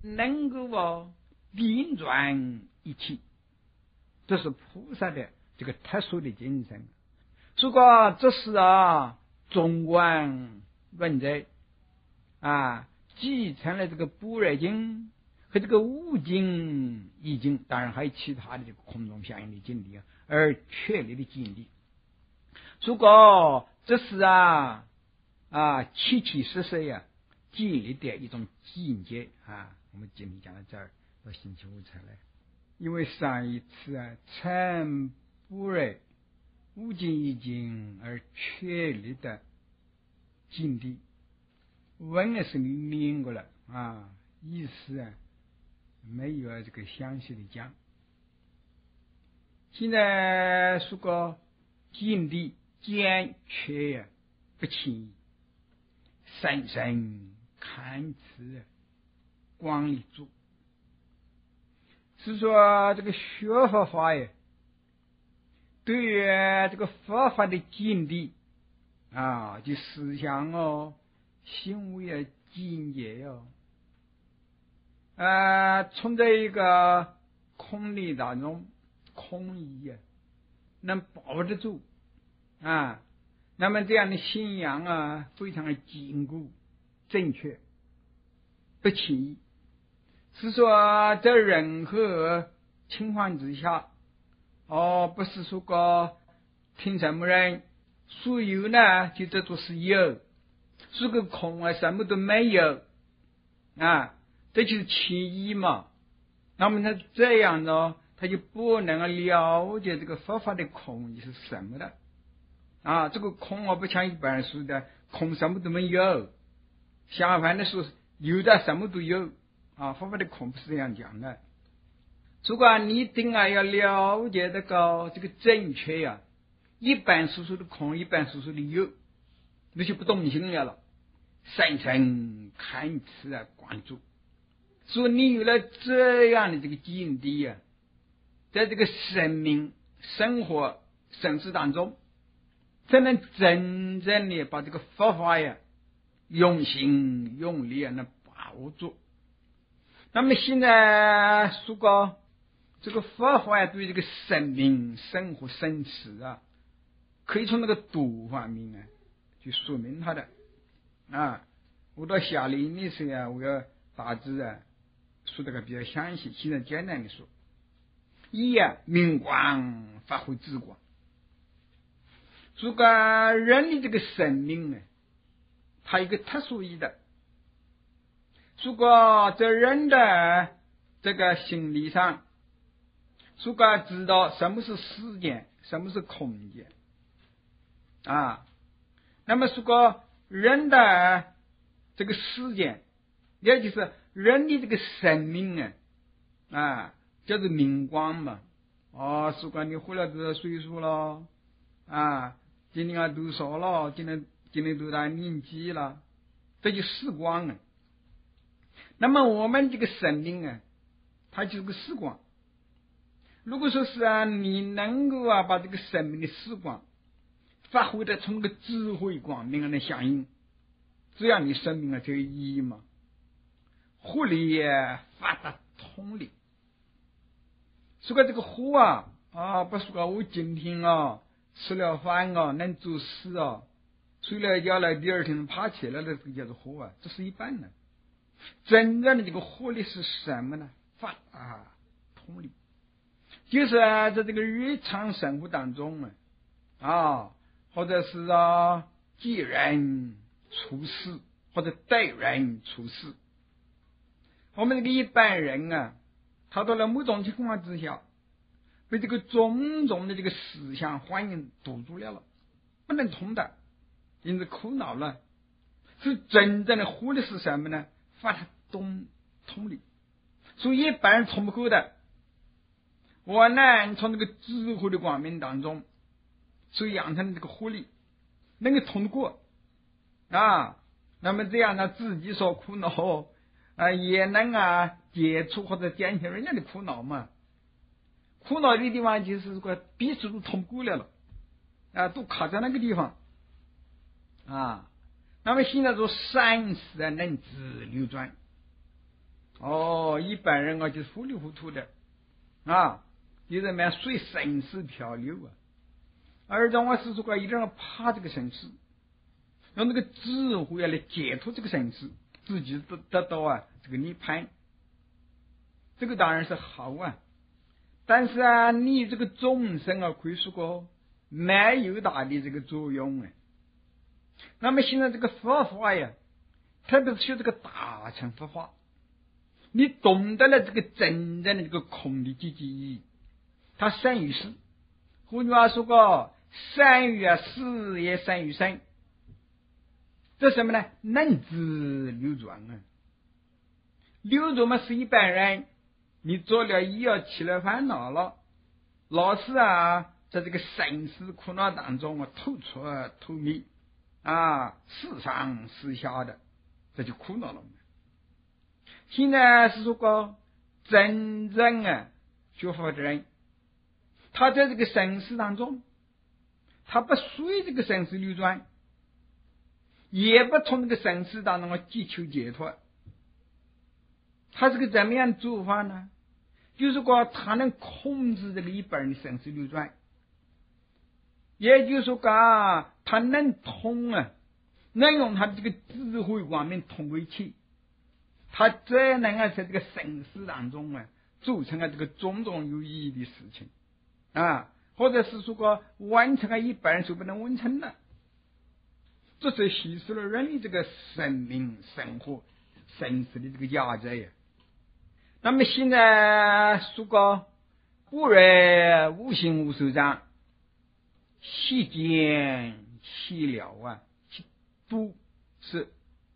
能够并转一起，这是菩萨的这个特殊的精神。如果这是纵观论者继承了这个般若经和这个无尽易经，当然还有其他的这个空中相应的经历而确立的经历。如果这是切切实实建立的一种境界我们今天讲到这儿，到星期五才来。因为上一次成般若无尽易经而确立的境地，文是念过了意思没有这个详细的讲。现在说个境地简缺不轻易，深深看此光里住，是说这个学佛法对于这个佛法的境地就思想行为境界从这一个空理当中，空义能保得住那么这样的信仰非常的坚固正确不轻易，是说在任何情况之下不是说个听什么人说有呢就这就是有，说个空什么都没有这就是轻易嘛。那么他这样呢，他就不能了解这个佛法的空是什么的这个空不像一般人说的空什么都没有，相反的说有的什么都有佛法的空不是这样讲的。如果你一定要了解这个正确一般说的空一般说的有，那就不动心了，深深看此关注。所以你有了这样的这个境地在这个生命生活生死当中，才能真正的把这个佛法用心用力能把握住。那么现在说过这个佛法对这个生命生活生死可以从那个度方面去说明它的我到下联的时候我要大致说这个比较详细，现在简单的说，一明光发挥智光。如果人的这个生命它有一个特殊意的，如果在人的这个心理上如果知道什么是时间什么是空间那么如果人的这个时间也就是人的这个生命叫做明光嘛如果你活了多少岁数了今年多少了，今年多大年纪了，这就时光那么我们这个生命它就是个时光。如果说是你能够把这个生命的时光发挥的从这个智慧光明的响应，这样你生命才有意义嘛。活力发达通力，说个这个活不是说我今天吃了饭能做事睡了觉了第二天爬起来了，这个叫做活这是一般的。真正的这个活力是什么呢？发达通力，就是在这个日常生活当中或者是接人处事或者待人处事。我们这个一般人他到了某种情况之下，被这个种种的这个思想环境堵住了，不能通的，因此苦恼了。是真正的活力是什么呢？发达通力。所以一般人通不过的，我呢从这个智慧的光明当中所养成的这个活力能够通过那么这样呢自己所苦恼也能解除或者减轻人家的苦恼嘛。苦恼的地方就是说彼此都通过了都卡在那个地方那么现在说善事能自流转， 一般人就是糊里糊涂的有人们随生死漂流而让我是说一定要怕这个生死，用这个智慧来解脱这个生死，自己得到这个涅槃，这个当然是好但是你这个众生可以说没有大的这个作用那么现在这个佛法特别是学这个大乘佛法，你懂得了这个真正的这个空的积极意义，它胜于事。换句话说胜于事也胜于生。这什么呢？能知流转流转是一般人你做了起了烦恼了，老是在这个生死苦恼当中透出透灭是上是下的，这就苦恼了。现在是说真正学佛的人，他在这个生死当中，他不随这个生死流转，也不从这个生死当中祈求解脱。他是个怎么样做法呢？就是说他能控制这个一般人的生死流转，也就是说他能通能用他的这个智慧光明通过一切，他才能在这个生死当中做成这个种种有意义的事情或者是说完成一般人所不能完成的，这是稀释了人的这个生命生活生死的这个价值那么现在说无人无形无手掌，细见细了不是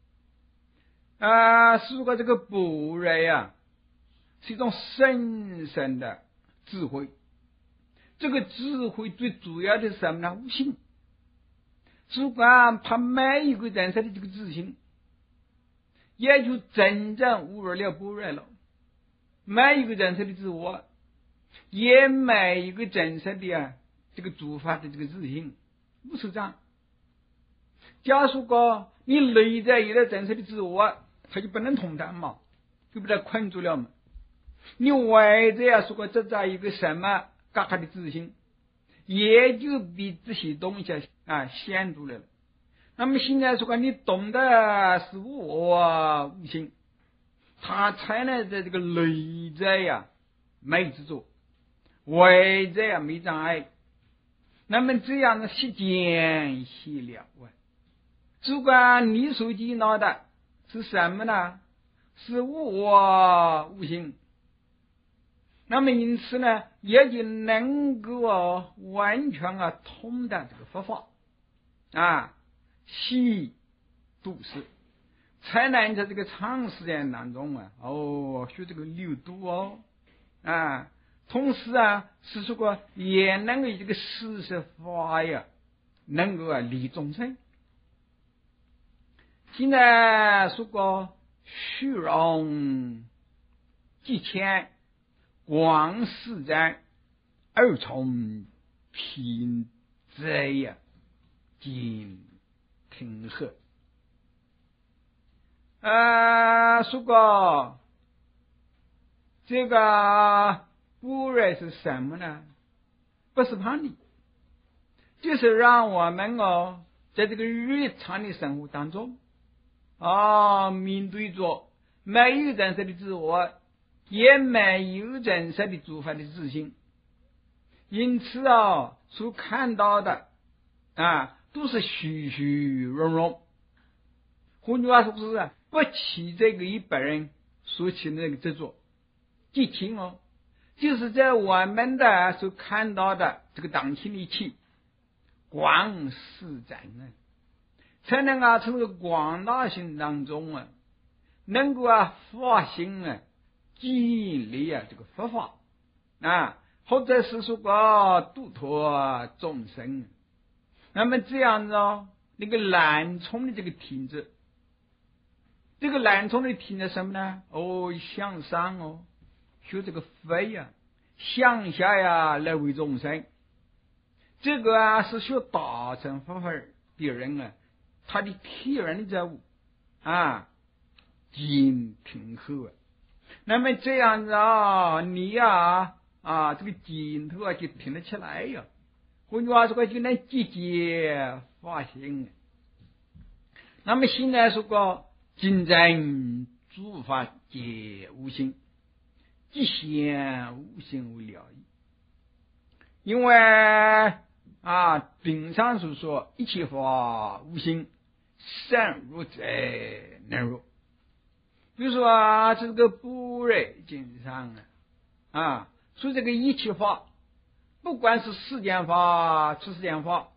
说这个般若是一种深深的智慧。这个智慧最主要的是什么呢？无性。如果他没有一个人生的这个自信，也就真正悟入了般若了。没有一个人生的自我，也没有一个真实的这个诸法的这个自信，无手掌。假如说你内在有了真实的自我，他就不能同担嘛，就被他困住了嘛。你外在说这在一个什么嘎嘎的自信，也就比这些东西显出来了。那么现在说你懂得是我无心，他才能在这个内在没执着，外在没障碍。那么这样的细见细了主观你所见到的是什么呢？是我无心。那么因此呢，也就能够完全通达这个佛法细度世，才能在这个长时间当中学这个六度同时是说也能够这个事实法能够利众生。现在说过虚荣即谦广施展二重品质今听贺说过这个般若是什么呢？不是叛逆，就是让我们在这个日常的生活当中面对着没有真实的自我，也没有真实的诸法的自信，因此所看到的都是虚虚荣荣。换句话说是不起这个一般人所起的那个执着。即听就是在我们的所看到的这个当前的一切广施展才能从这个广大性当中能够发心建立这个佛法或者是说度脱众生。那么这样子那个懒虫的这个体质，这个懒虫的体质什么呢？向上学这个飞向下来为众生。这个是学大乘佛法的人他的天然的觉悟今听后那么这样子啊，你呀这个劲头就挺得起来呀。换句话说，就能节节发行。那么现在说个竞争诸法皆无性，即现无性为了义。因为顶上所说一切法无性，善入者能入。比如说这个般若经上说这个一切法，不管是世间法、出世间法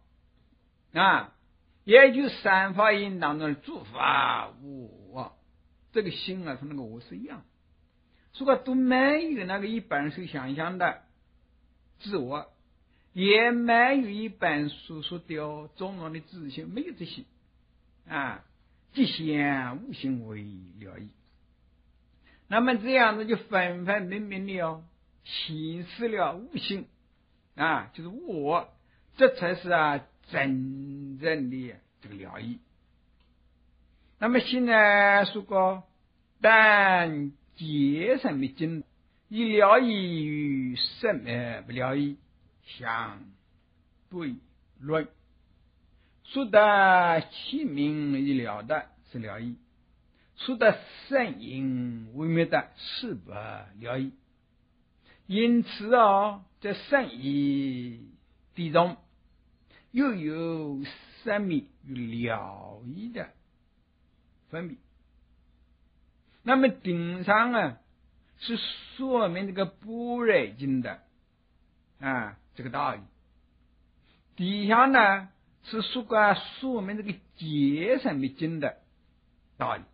也就三法印当中的诸法无我，这个心和那个我是一样，所以都没有那个一般所想象的自我，也没有一般所说的中庸的自性，没有这些即现无性为了义。那么这样子就分分明明的显示了无性就是我，这才是真正的这个了义。那么现在说过，但结什么经，以了义与什么不了义相对论，说的其名一了的是了义，说的圣因为灭的是不了义。因此在圣义地中又有生命与了义的分别。那么顶上是说明这个般若经的这个道理，底下呢是说明这个解什么经的道理。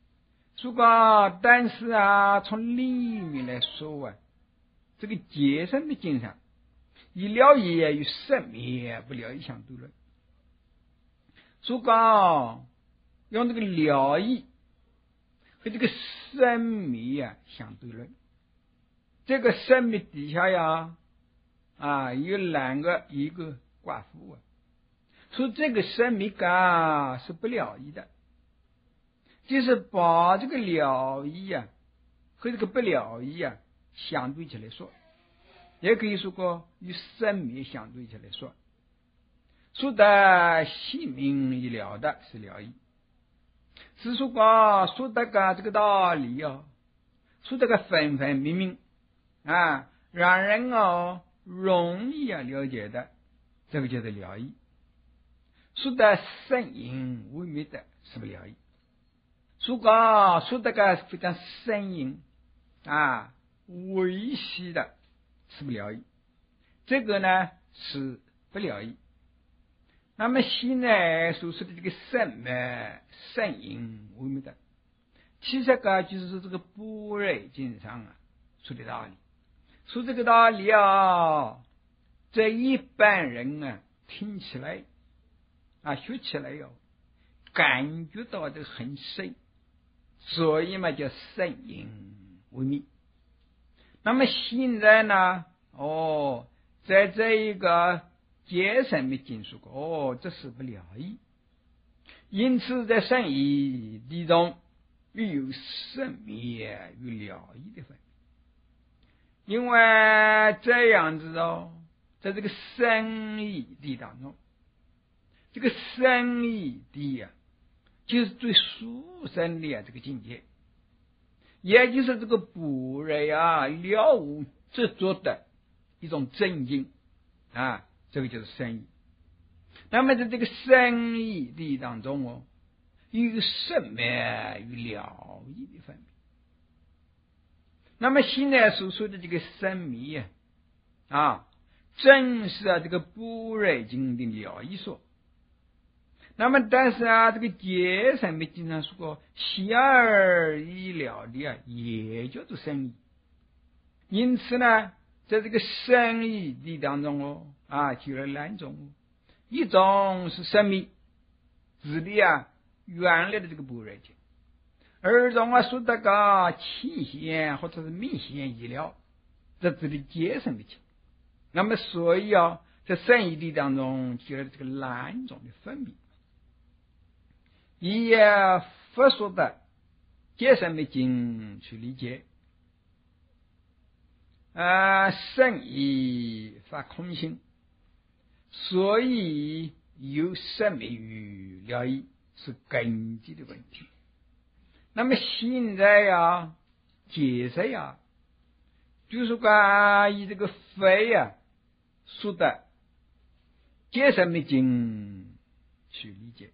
但是从里面来说这个解什么经上以了义与生灭不了义相对论。用这个了义和这个生灭相对论。这个生灭底下有两个一个寡妇说这个生灭感是不了义的，就是把这个了义和这个不了义相对起来说，也可以说与生灭相对起来说。说的性命一了的是了义，是说的这个道理说这个分分明明让人容易了解的，这个叫做了义。说的圣因为灭的是不了义。说的个非常圣因维系的是不了义，这个呢是不了义。那么现在所说的这个圣因为灭的，其实就是说这个般若经上说的道理。说这个道理在一般人听起来学起来感觉到这个很深，所以嘛叫圣因为灭。那么现在呢在这一个解什么经说这是不了义，因此在圣义地中又有生灭与了义的分别。因为这样子在这个圣义地当中，这个圣义地就是最殊胜的这个境界，也就是这个般若了无执着的一种真经这个就是圣义。那么在这个圣义地当中有生灭与了义的分别。那么现在所说的这个生灭正是这个般若经的了义说。那么但是这个解什么经常说过显而易了的也叫做生义。因此呢在这个生义地当中就有两种，一种是生灭指的原来的这个般若经，二种说的个气显或者是明显意了，这指的解什么经。那么所以在生义地当中就有这个两种的分别。以佛说的解什么经去理解， 生意发空性，所以有生灭于了义，是根基的问题。那么现在呀，解释呀，就是说以这个非呀说的解释没经去理解，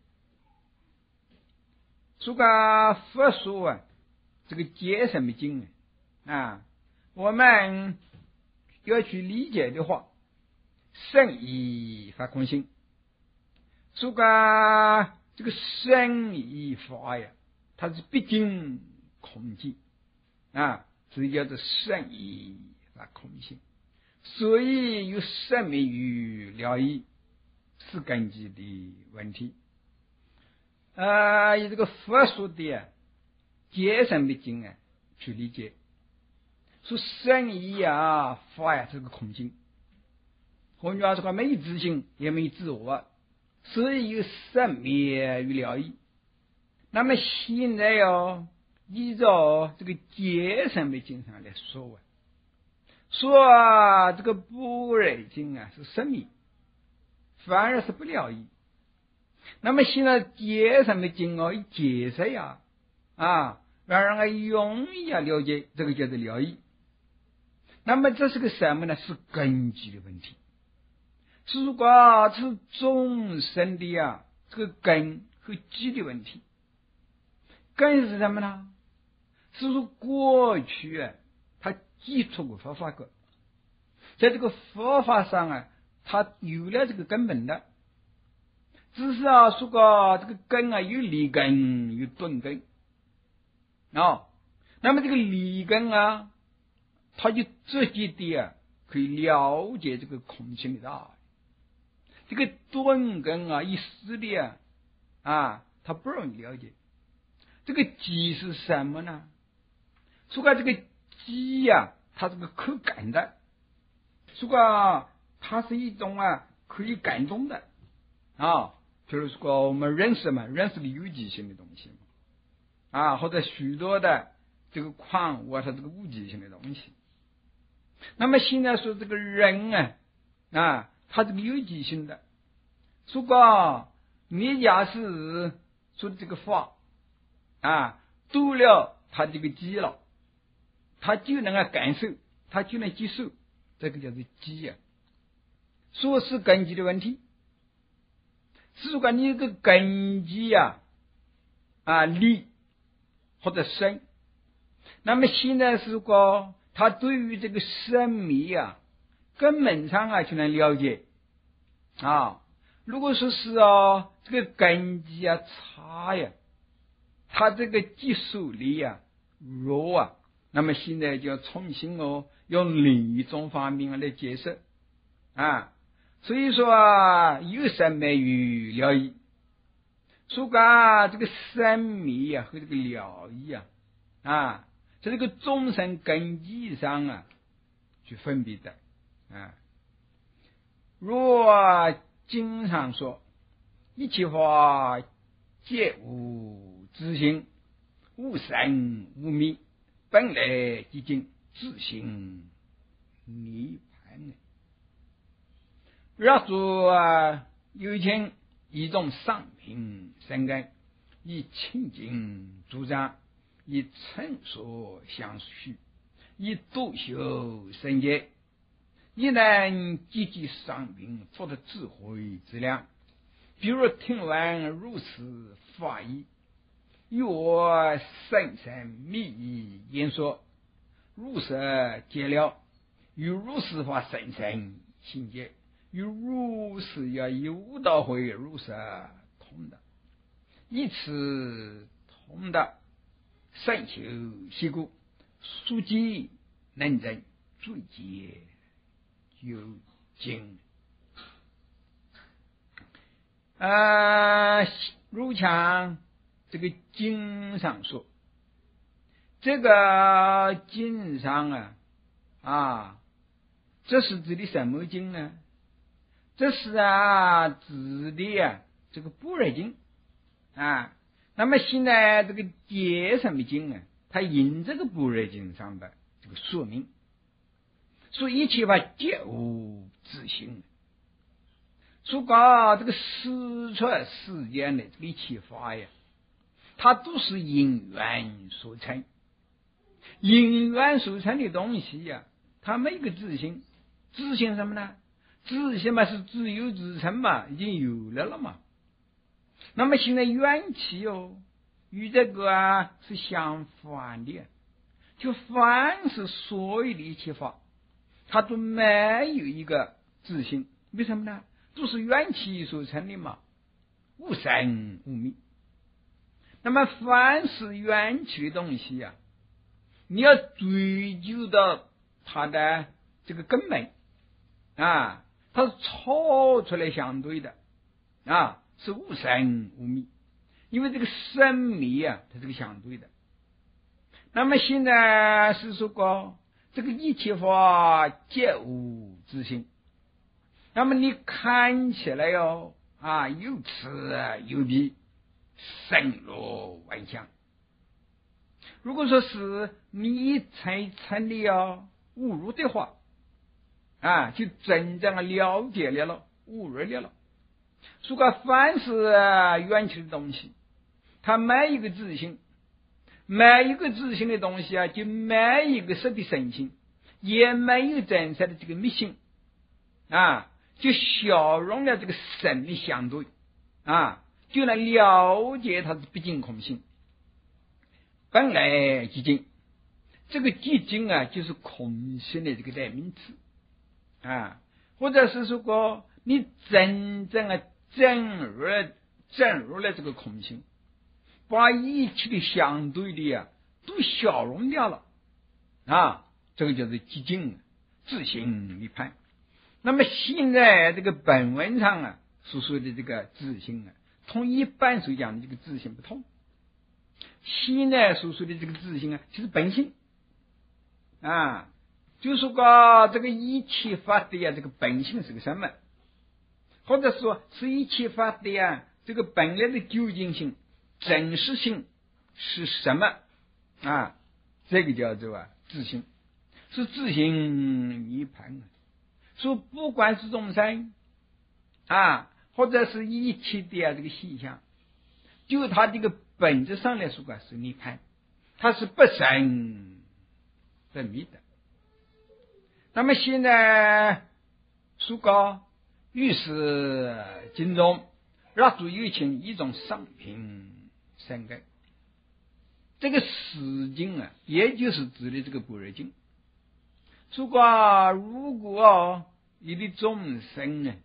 说佛说啊，这个解释没经啊，我们要去理解的话，生意发空性，说这个生意法呀，它是毕竟空寂啊，所以叫做生意发空性，所以有生灭于了义，是根基的问题。以这个佛说的解释灭经去理解，说生意法呀，这个空性，换句话说，没有自性，也没有自我，所以有生灭于了义。那么现在依照这个解释灭经上来说说这个般若经是生灭，反而是不了义。那么现在解释灭经一解释让人容易了解，这个叫做了义。那么这是个什么呢？是根基的问题。是这是众生的这个根和基的问题。根是什么呢？是说过去他基础过佛法个，在这个佛法上他有了这个根本的，只是说这个根有立根有顿根那么这个立根他就直接的可以了解这个空性的道理，这个顿根一时的他不容易了解。这个基是什么呢？说这个基它这个可感的，说它是一种可以感动的比如说我们认识认识个有机性的东西或者许多的这个矿物它这个无机性的东西。那么现在说这个人他这个有机性的，说你假是说这个法读了他这个基了，他就能感受，他就能接受，这个叫做基说是根基的问题。是说你这个根基力或者生。那么现在是说他对于这个生灭根本上就能了解如果说是这个根基差他这个技术力弱那么现在就要重新用另一种方面来解释所以说有生灭于了义，说这个生灭和这个了义在这个众生根基上去分别的若经上说一切法皆无自性，无生无灭，本来寂静，自性涅槃。若说有一天一种上品生根，以清净主张，以成熟相续，以度修生界，亦能积极上品获得智慧之量。比如听完如此法义，与我深深密意言说，如是解了，与如是法深深心结，与如是以悟道会如是同的，以此同的深修习故，书记能证最解究竟。如像这个经上说，这个经上这是指的什么经呢？这是指的这个般若经那么现在这个解什么经它引这个般若经上的这个说明。 所以一切法皆无自性。所以讲这个实出世间的这个一切法呀，它都是因缘所成，因缘所成的东西呀，它没有个自性。自性什么呢？自性嘛是自由自成嘛，已经有了嘛。那么现在缘起与这个是相反的，就凡是所有的一切法，它都没有一个自性。为什么呢？都是缘起所成的嘛，无生无灭。那么凡是缘起的东西呀，你要追究到它的这个根本啊，它是超出来相对的啊，是无生无灭。因为这个生灭啊，它是个相对的。那么现在是说过这个一切法皆无自性。那么你看起来有此有彼，森罗万象。如果说是你一层一层的悟入的话就真正了解了悟入了。如果凡是缘起的东西，它没一个自性，没一个自性的东西就没一个实的生性，也没有真实的这个密性就消融了这个生的相对就能了解它的毕竟空性。本来寂静，这个寂静就是空性的这个代名词或者是说过你真正证入了这个空性，把一切的相对的都消融掉了这个叫做寂静，自性涅槃。那么现在这个本文上所说的这个自性同一般所讲的这个自性不同。现在所说的这个自性就是本性就是说这个一切法的这个本性是个什么，或者说是一切法的这个本来的究竟性、真实性是什么这个叫做自性，是自性涅槃。说不管是众生或者是一切的这个现象，就它这个本质上来说是涅槃，它是不生不灭的。那么现在说高于是经中让主有请一种商品生根，这个实经也就是指的这个般若经。说过如果你的众生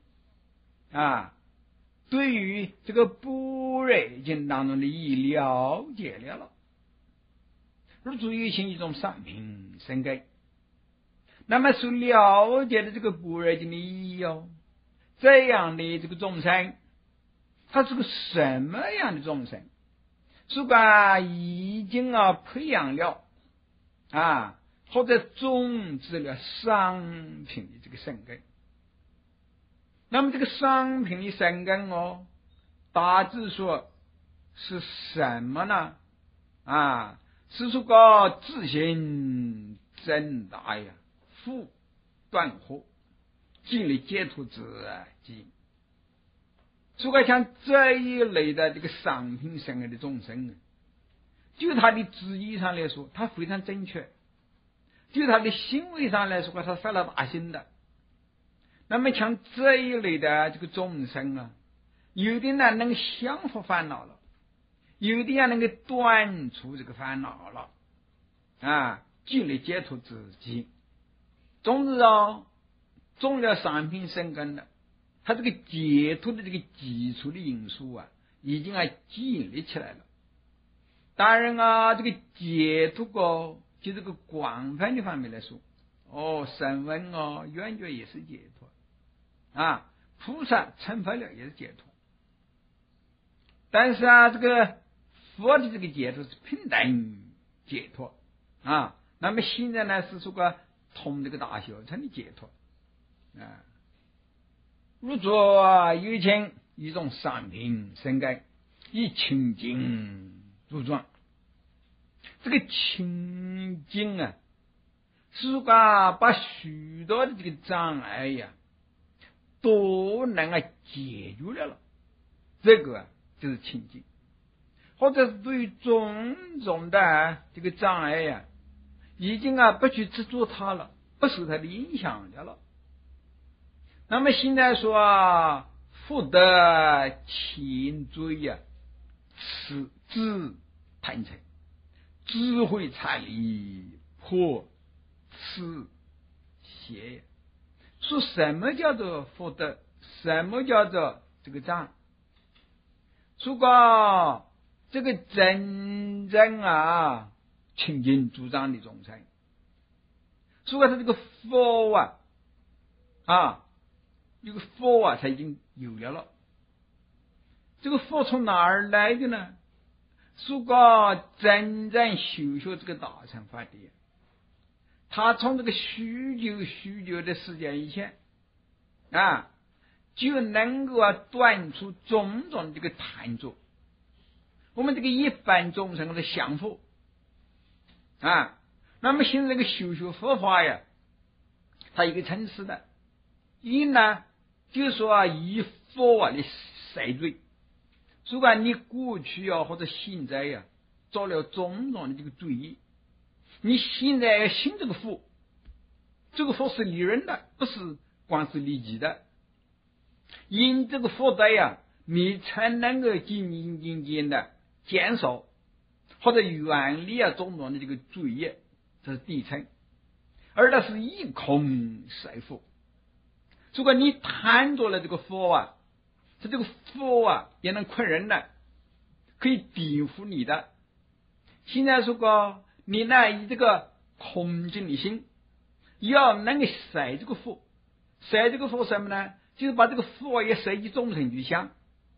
对于这个般若经当中的意义了解了，如主有请一种商品生根，那么所了解的这个般若经的意义这样的这个众生，他是个什么样的众生？如果已经培养了或者种植了商品的这个生根，那么这个商品的生根大致说是什么呢？是说个自性增大呀，复断惑，尽力解脱之机。如果像这一类的这个商品生根的众生就他的旨意上来说，他非常正确；就他的行为上来说，他发了大心的。那么像这一类的这个众生有的呢能降伏烦恼了，有的能够断除这个烦恼了尽力解脱自己。总之种了商品生根的，他这个解脱的这个基础的因素已经建立起来了。当然这个解脱就这个广泛的方面来说声闻缘觉也是解脱菩萨成佛了也是解脱。但是这个佛的这个解脱是平等解脱那么现在呢是说个通这个大小乘的解脱如作有情一种商品生根，以清净著状。这个清净是说把许多的这个障碍呀，都能解决了，这个就是清净。或者是对于种种的这个障碍呀，已经不去执着它了，不受它的影响了。那么现在说福德前追呀，智坦诚，智慧财力破此邪。说什么叫做福德？什么叫做这个障？如果这个真正清净主张的众生，如果他这个佛这个佛才已经有了。这个佛从哪儿来的呢？如果真正修学这个大乘法的，他从这个许久的时间以前就能够断除种种这个贪着。我们这个一般众生的享福那么现在这个修学佛法呀，它一个层次的，一呢就是说以佛的赦罪。如果你过去或者现在做了种种的这个罪业，你现在要信这个佛，这个佛是利人的，不是光是利己的。因这个福德你才能够渐的减少或者远离种种的这个罪业，这是第一层。而那是以空摄福。如果你贪着了这个佛这个佛也能困人的，可以抵付你的。现在如果你呢以这个空净的心，要能够摄这个佛，摄这个佛什么呢？就是把这个佛也摄于众生之相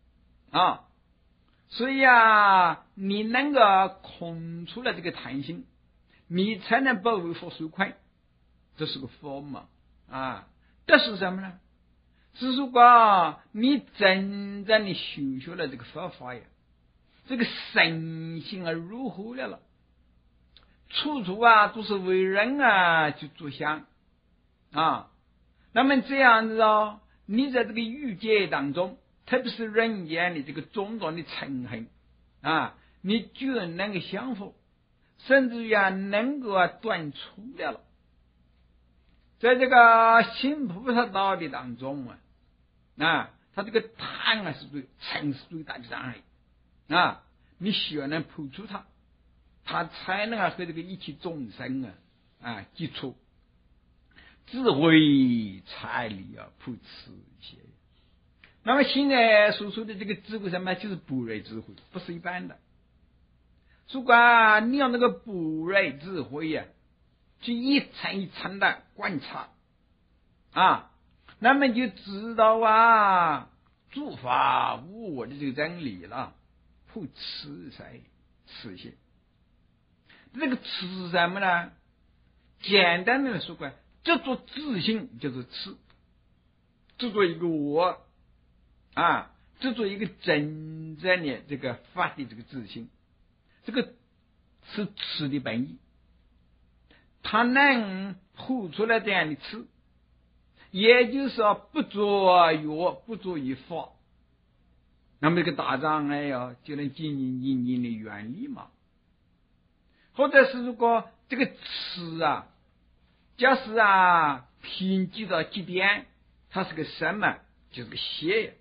所以你能够空出了这个贪心，你才能不为佛受困，这是个佛嘛这是什么呢？是如果你真正的修学了这个佛法这个身心如何了，处处都是为人去着想那么这样子你在这个欲界当中，特别是人间的这个种种的嗔恨你就能够降服，甚至于能够断除了。在这个新菩萨道理当中他这个贪是嗔是最大的障碍你需要能破除它，他才能和这个一切众生接触。智慧财力破此邪。那么现在所说的这个智慧什么，就是般若智慧，不是一般的。如果你用那个般若智慧去一层一层的观察那么就知道诸法无我的这个真理了，破此邪。这个此什么呢？简单的说这做自信就是痴，这做一个我这做一个真正的这个法的这个自信，这个是痴的本意。他能破出来这样的痴，也就是说不作于我，不作于法，那么这个大障碍就能渐渐的远离嘛。或者是如果这个痴假使偏激到极点，它是个什么？就是个邪。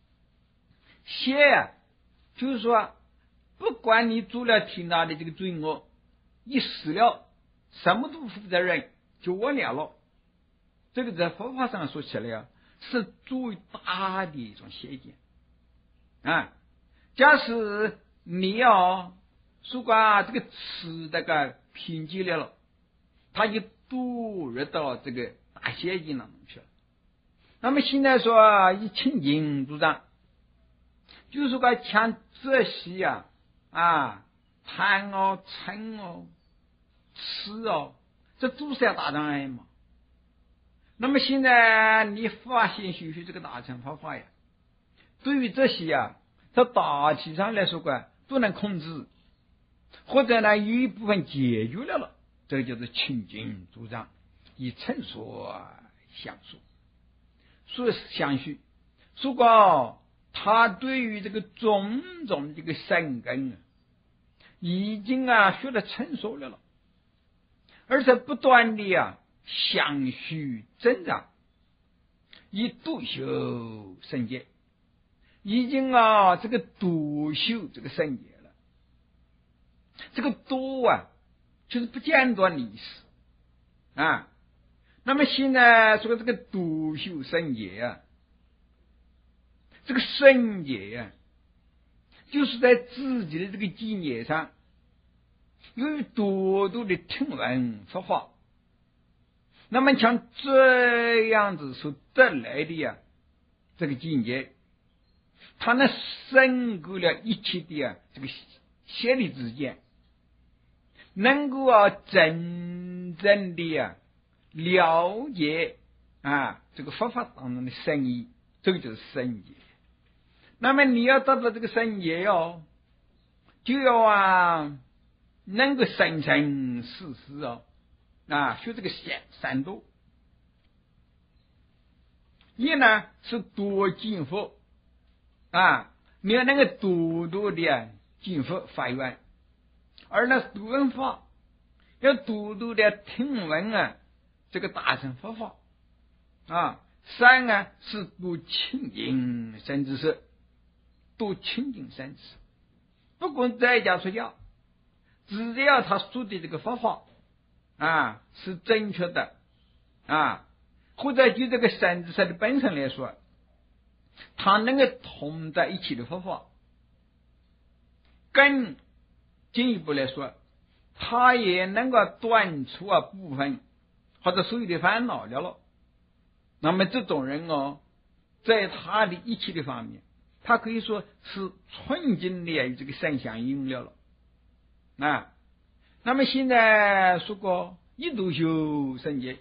邪就是说不管你做了挺大的这个罪恶，一死了什么都不负责任，就完了。这个在佛法上说起来是最大的一种邪见假使你如果这个吃这个偏激了，他就堕入到这个大邪见当中去了。那么现在说以清净主张，就是说像这些贪嗔痴这都是大障碍嘛。那么现在你发现修学这个大乘佛法对于这些在大体上来说都能控制，或者呢有一部分解决了这个就是清净主张，以称所相续，所以相续。如果他对于这个种种这个善根已经学得成熟了，而且不断的相续增长，以度修圣洁，已经这个度修这个圣洁了。这个度就是不间断的意思那么现在说这个度修圣洁这个圣洁就是在自己的这个境界上，由于多多的听闻佛法，那么像这样子所得来的这个境界，它能胜过了一切的这个邪理之见，能够真正的了解这个佛法当中的深意，这个就是圣洁。那么你要得到这个圣洁就要能够生生世世学这个三度。一呢是多敬佛你要能够多多的敬佛发愿；二呢是多闻法，要多多的听闻这个大乘佛法三呢是多亲近善知识，多亲近善知识。不管在家出家，只要他说的这个佛法是正确的或者就这个善知识的本身来说，他能够同在一起的佛法，更进一步来说，他也能够断除部分或者所有的烦恼了。那么这种人在他的一切的方面，他可以说是纯净的与这个善相应了那么现在说过一度修圣洁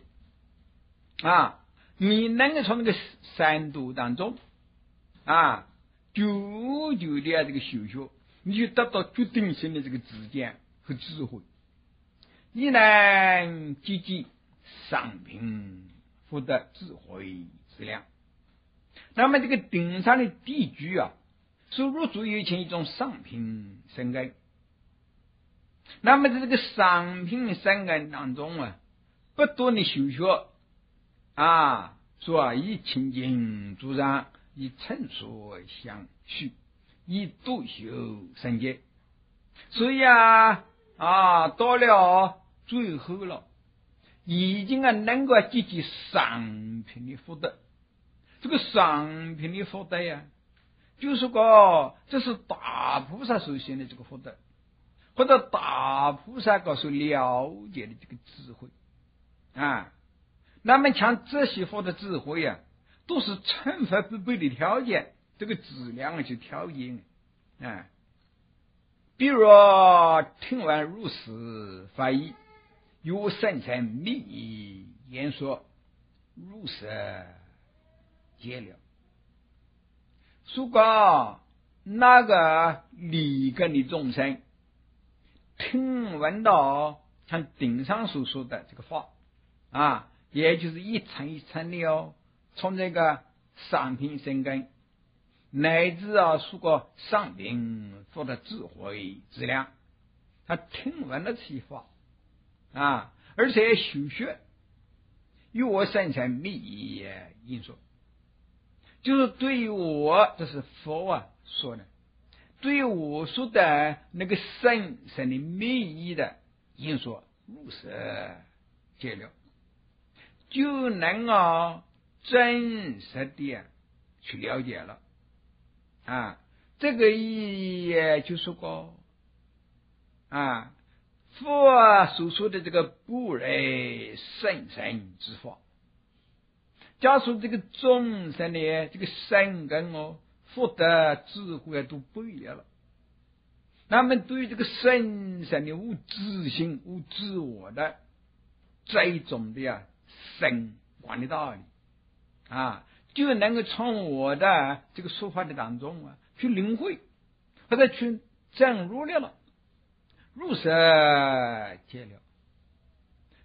你能够从那个三度当中久久的这个修学，你就得到决定性的这个知见和智慧，亦能积极上品福德智慧质量。那么这个顶上的地居是入住有情一种上品生根。那么在这个上品生根当中不断的修学说以清净主张，以称所相续，以度修圣洁。所以到了最后了，已经能够积极上品的福德。这个上品的福德就是这是大菩萨所显的这个福德，或者大菩萨所了解的这个智慧那么像这些福德智慧都是成佛必备的条件，这个质量去条件比如听闻如是法义，有深层密意言说，如是解了。如果那个离根的众生听闻到像顶上所说的这个话也就是一层一层的从这个上品生根，乃至如果上品福的智慧质量，他听闻了这些话而且修学，与我深层密意因说，就是对于我，这是佛说的，对于我说的那个深深的密意的因说，如是解了，就能真实的去了解了这个意义就是说佛所说的这个不来圣神之法，假如这个众生的这个善根福德智慧都不一样了，那么对于这个深深的无自性无自我的这一种的深观的道理就能够从我的这个说法的当中去领会，或者去证入了，如是解了。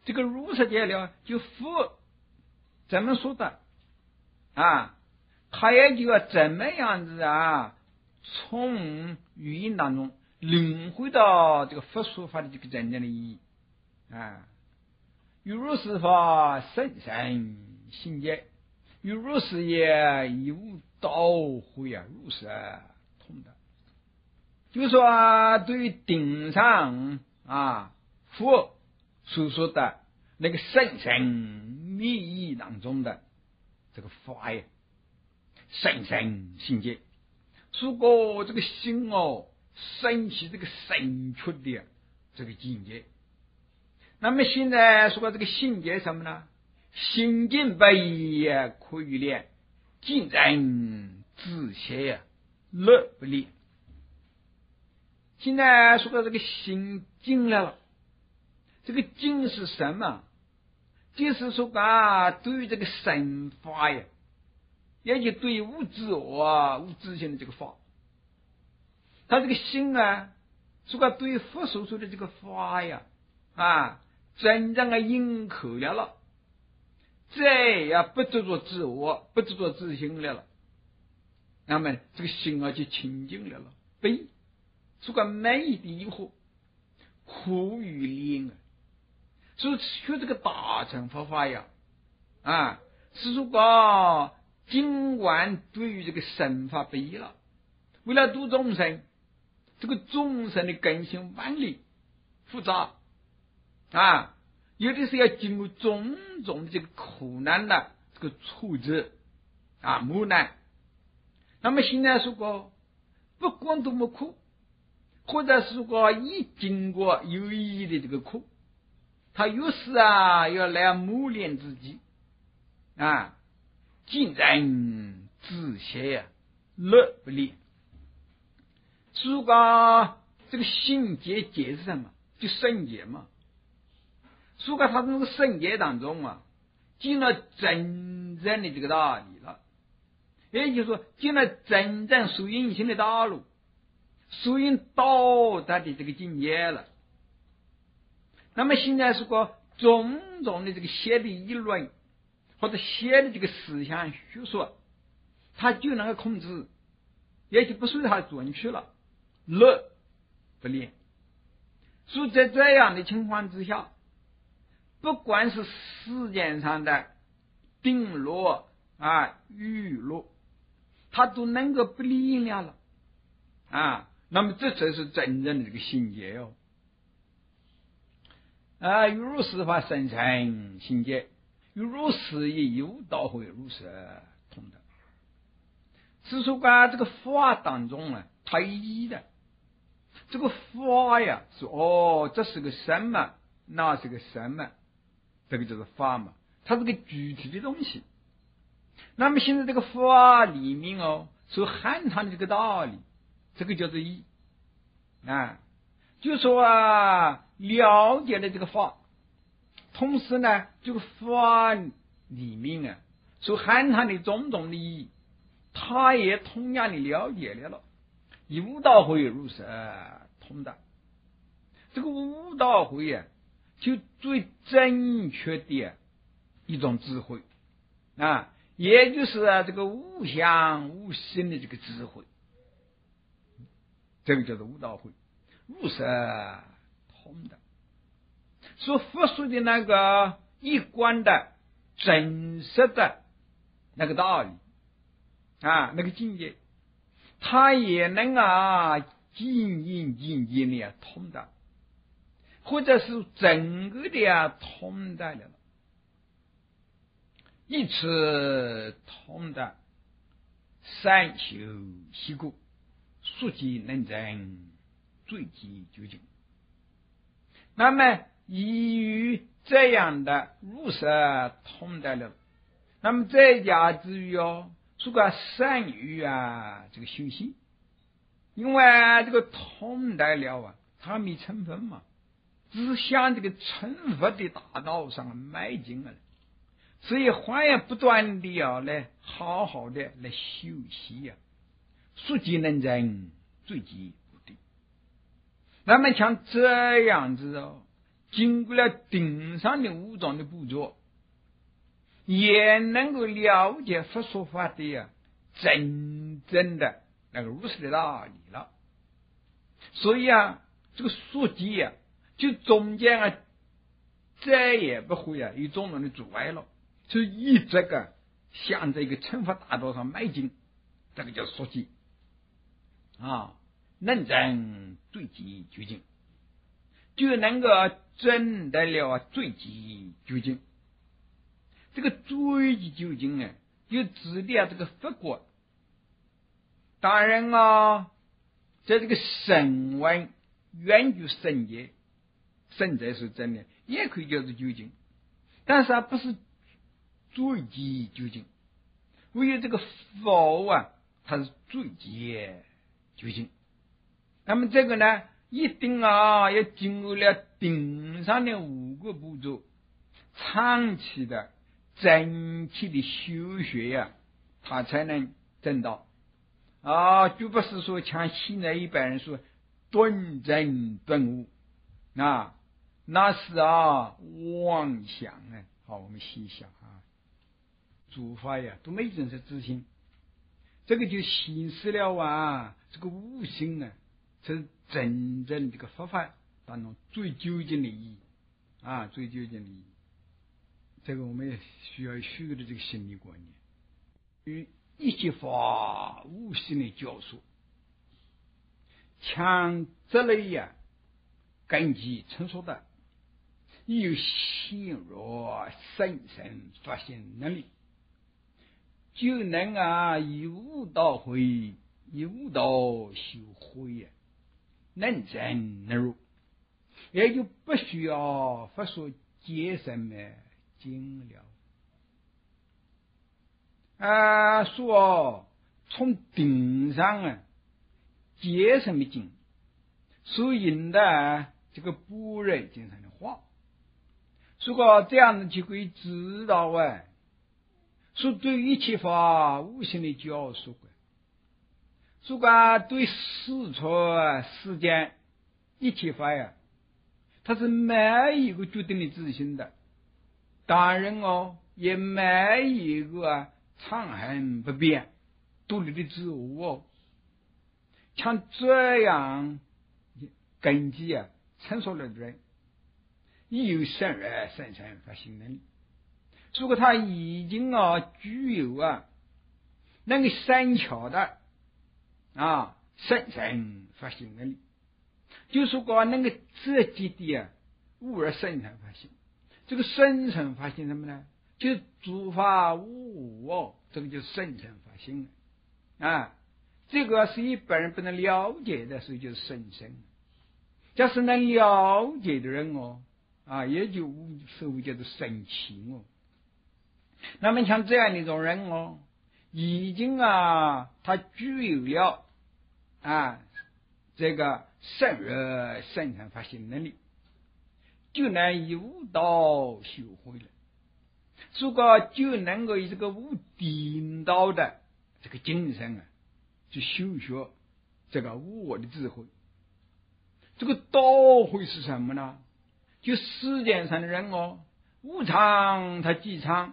这个入世界了，就佛怎么说的啊？他也就要怎么样子啊，从语音当中领会到这个佛说法的这个真正的意义啊。如是法，甚深信解；如是也，亦无道会啊，如是通达。就是说，对于顶上啊佛所说的那个深深密意当中的这个法呀，深深信解。如果这个心升起这个深确的这个境界，那么现在说这个信解什么呢？心境不一可以练，尽人自歇呀，乐不离。现在说到这个心境来了，这个境是什么？就是说对于这个神法呀，也就对于无自我、无自性的这个法，他这个心啊，说对于佛所说的这个法呀，真正的认可了，这也不执着自我，不执着自性了，那么这个心就清净了，悲说美的以后苦与灵所以学这个大乘佛法呀，是说尽管对于这个神法不一了，为了度众生，这个众生的根性万里复杂有的是要经过种种的这个苦难的这个挫折磨难。那么现在说不管多么苦，或者是说已经过有意义的这个苦，他有时要来磨练自己尽人自歇呀，乐不离。如果这个心结结是什么？就圣结嘛。如果他从这个圣结当中进了真正的这个道理了，也就是说进了真正属阴性的道路，属于道德的这个境界了。那么现在说种种的这个邪的议论或者邪的这个思想学说，他就能够控制，也就不属于他的主人去了，乐不离。所以在这样的情况之下，不管是世间上的定落娱乐，他都能够不离了那么这才是真正的这个心结如是法深深心结，如是也有道会如是通的。是说这个法当中它一的这个法呀，说这是个什么，那是个什么，这个就是法嘛，它是个具体的东西。那么现在这个法里面所含藏的这个道理，这个叫做义就说了解了这个法，同时呢这个法里面所含藏的种种的意义，他也同样的了解了，以悟道会如是通达。这个悟道会就最正确的一种智慧也就是这个无相无心的这个智慧，这个叫做悟道会如是通达。说佛说的那个一观的真实的那个道理那个境界，他也能尽尽的通达，或者是整个的通达了，以此通达三修习故，速记能证，最极究竟。那么依于这样的如是通达了，那么在家之余说善于这个修行，因为这个通达了他没成分嘛，只是向这个成佛的大道上迈进了，所以还要不断的来好好的来修习速记能证，最极不定。那么像这样子经过了顶上的5种的步骤，也能够了解佛说法的真正的那个如实的道理了。所以这个书籍就中间再也不会有种种的阻碍了，就一直向这个成佛大道上迈进，这个叫书籍认真追极究竟，就能够证得了追极究竟。这个追极究竟就指的这个佛果。当然在这个声闻远距圣界，圣者是真的，也可以叫做究竟，但是不是追极究竟。唯有这个佛它是追极究竟。那么这个呢，一定要经过了顶上的5个步骤，长期的整体的修学他才能证道就不是说像现在一般人说顿证顿悟，那是妄想好，我们细想诸法都没真实自信，这个就显示了这个悟性这是真正这个佛法当中最究竟的意义最究竟的意义。这个我们也需要学的这个心理观念，与一切法无性的教授，像这类根基成熟的，有显若深深发现能力，就能以悟道会，以悟道修慧能证能入，也就不需要佛说解什么经了说从顶上解什么经，所引的这个般若经上的话，如果这样子就可以知道说对一切法无性的教授如果对世出世间一切法它是没一个决定的自信的，当然也没一个常恒不变独立的自我像这样根基成熟了的人，有圣而深深发心能力。如果他已经具有那个深巧的深深发心能力，就是说那个直接的悟而深深发心。这个深深发心什么呢？就是诸法无我，这个就是深深发心这个是一般人不能了解的，所以就是深深。假使能了解的人也就所谓叫做深情那么像这样的一种人已经他具有了这个圣而深深发心能力，就能以悟道修慧了。如果就能够以这个悟顶道的这个精神去修学这个悟我的智慧。这个道慧是什么呢？就世界上的人无常他既常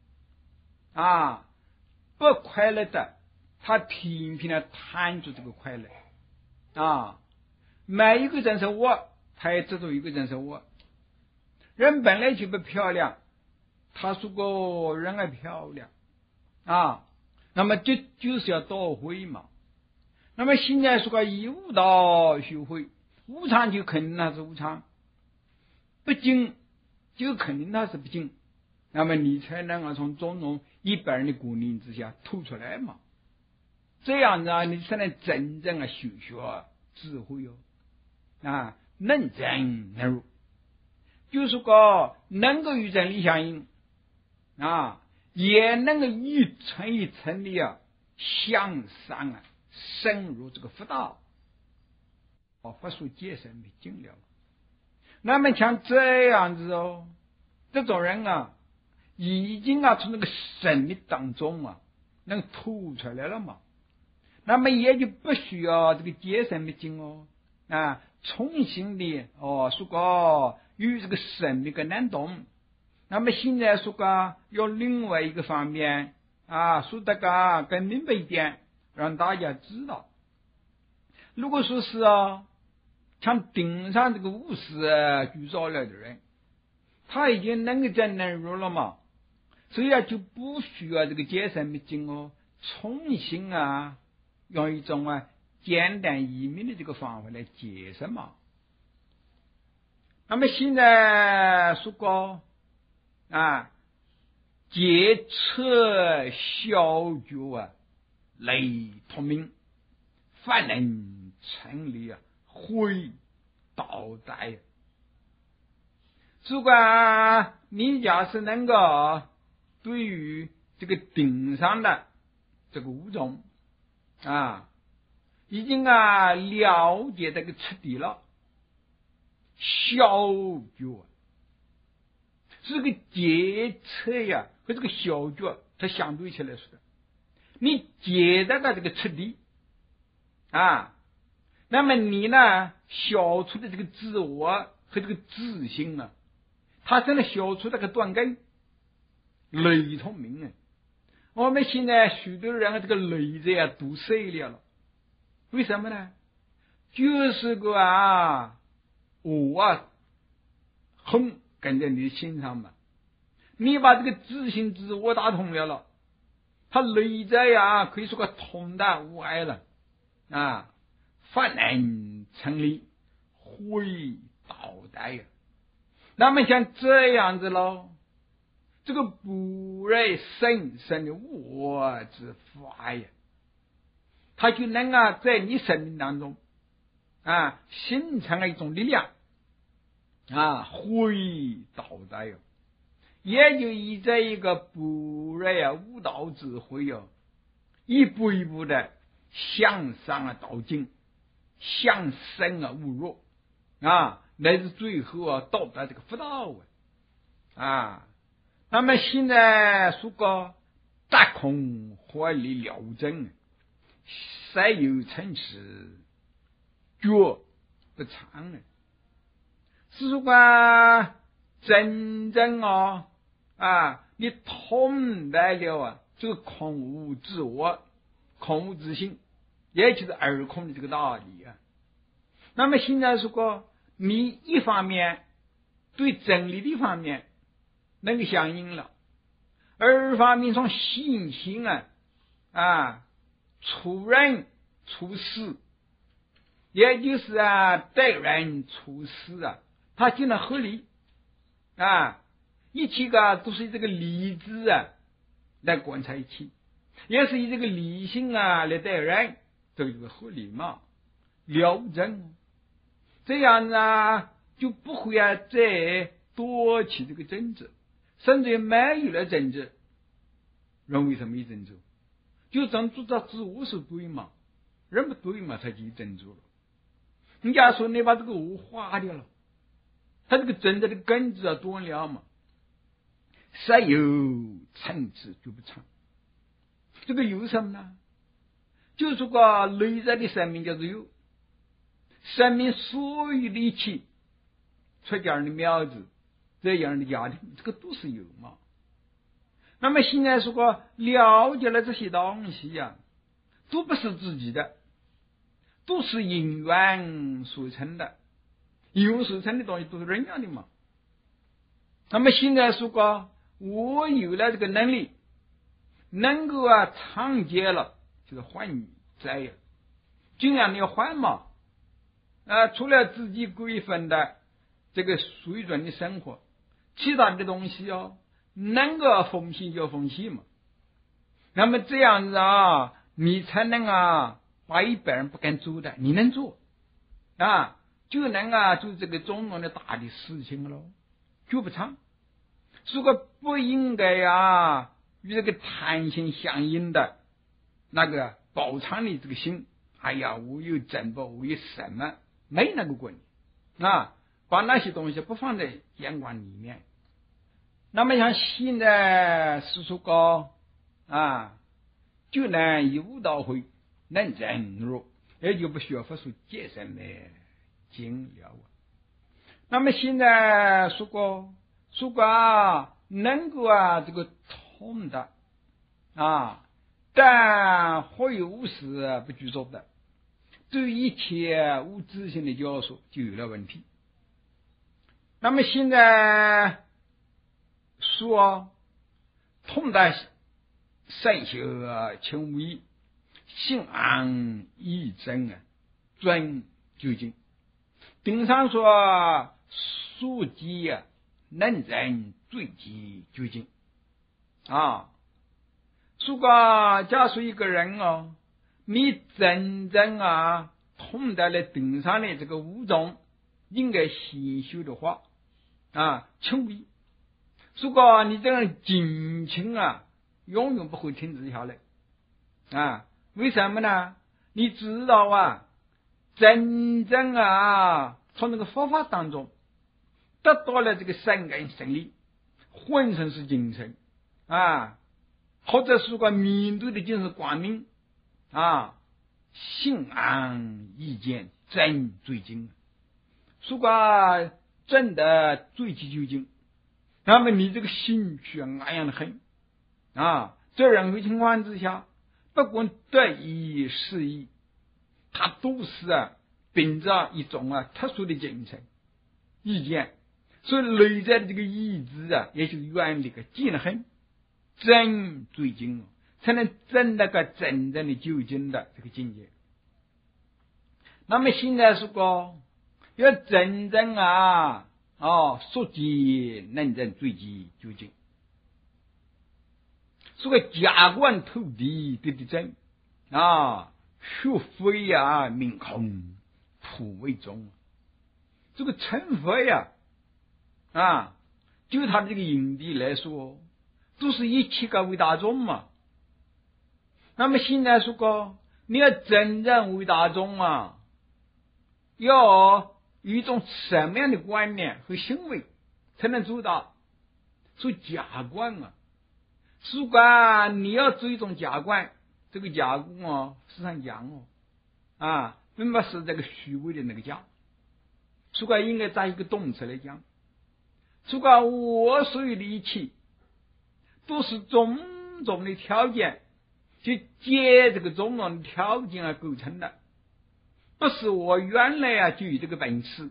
不快乐的，他频频的贪着这个快乐每一个人是我，他也知道一个人是我。人本来就不漂亮，他说过人还漂亮那么这就是要道慧嘛。那么现在说个以悟道修慧，无常就肯定它是无常，不净就肯定它是不净，那么你才能从种种一般人的鼓励之下吐出来嘛。这样子你才能真正修学智慧能证能入，就是说能够与真理相应也能够一层一层的向上深入这个佛道佛说解释没尽了。那么像这样子这种人已经从那个神力当中能吐出来了嘛，那么也就不需要这个解释没尽重新的说个与这个生命的联动。那么现在说个有另外一个方面说得更明白一点，让大家知道。如果说是像顶上这个50举少了的人，他已经能够证能入了嘛，所以就不需要这个解生密经重新用一种简单易明的这个方法来解释嘛。那么现在说过解彻小觉雷通明，凡能成立会倒带。如果你要是能够对于这个顶上的这个物种已经了解这个彻底了，小觉这个解彻和这个小觉它相对起来说的，你解这个彻底那么你呢消除的这个自我和这个自信它真的消除那个断根，雷通明我们现在许多人这个雷子都碎了，为什么呢？就是个我横跟在你心上嘛，你把这个自信自我打通了，他雷子可以说个通达无碍了凡能成立会倒带那么像这样子咯，这个不然神圣的我之法它就能在你生命当中形成了一种力量会倒带也就以这一个不然悟道智慧一步一步的向上道进，向生悟入乃至最后到达这个佛道那么现在说个大空怀里了真，塞有成实觉不长是说个真正你通白了这个空无自我，空无自性，也就是二空的这个道理那么现在说过你一方面对真理的方面能够相应了，二方面从信心处人处事，也就是待人处事它就能合理一起都是以这个理智来贯彻一起，也是以这个理性来待人，这个合理嘛，了真这样就不会再多起这个争执，甚至没有了争执。人为什么有争执？就争执到自我是对嘛，人不对嘛，他就有争执了。人家说你把这个我化掉了，他这个争执的根子断了嘛，谁有层次就不长。这个有什么呢？就是个内在的生命叫做有，生命所有的一切出家人的苗子，这样的家庭，这个都是有嘛。那么现在说过了解了这些东西都不是自己的，都是因缘所成的，因缘所成的东西都是人样的嘛。那么现在说过我有了这个能力，能够长接了，就是还债尽量的还嘛除了自己规范的这个水准的生活，其他的东西能够奉献就奉献嘛。那么这样子你才能把一般人不敢做的你能做就能做这个中国的大的事情了，就不长。如果不应该与这个贪心相应的那个饱尝的这个心，我有珍宝，我有什么，没那个关系把那些东西不放在眼光里面。那么像现在是说高就能以悟道会能证入，也就不需要佛说解释来经了那么现在如果能够这个通的但会无事不拘束的，对一切无自性的教授就有了问题。那么现在说通达善修情无异，性安义真专究竟。顶上说书籍能人最极究竟如果假如一个人你真正通达了顶上的这个五种应该先修的话情无异。如果你这样精勤永远不会停止下来为什么呢？你知道真正从那个佛法当中得到了这个善根胜利，浑身是精神或者是说面对的就是光明性安意见真最精。如果真的最极究竟，那么你这个心去安养的很在任何情况之下，不管得意失意，它都是秉着一种特殊的精神意见，所以内在的这个意志也就原理精得很，真最精，才能真那个真正的究竟的这个境界。那么现在如果要真正说极能人最极究竟，这个假观透底对的真学非明空普为中。这个成佛就他这个因地来说，都是一切个为大众嘛。那么现在说你要真正为大众要有一种什么样的观念和行为才能做到？说假观如果你要做一种假观，这个假观实际上讲并不是这个虚伪的那个假。如果应该在一个动词来讲，如果我所有的一切都是种种的条件去借这个种种的条件构成的，不是我原来就有这个本事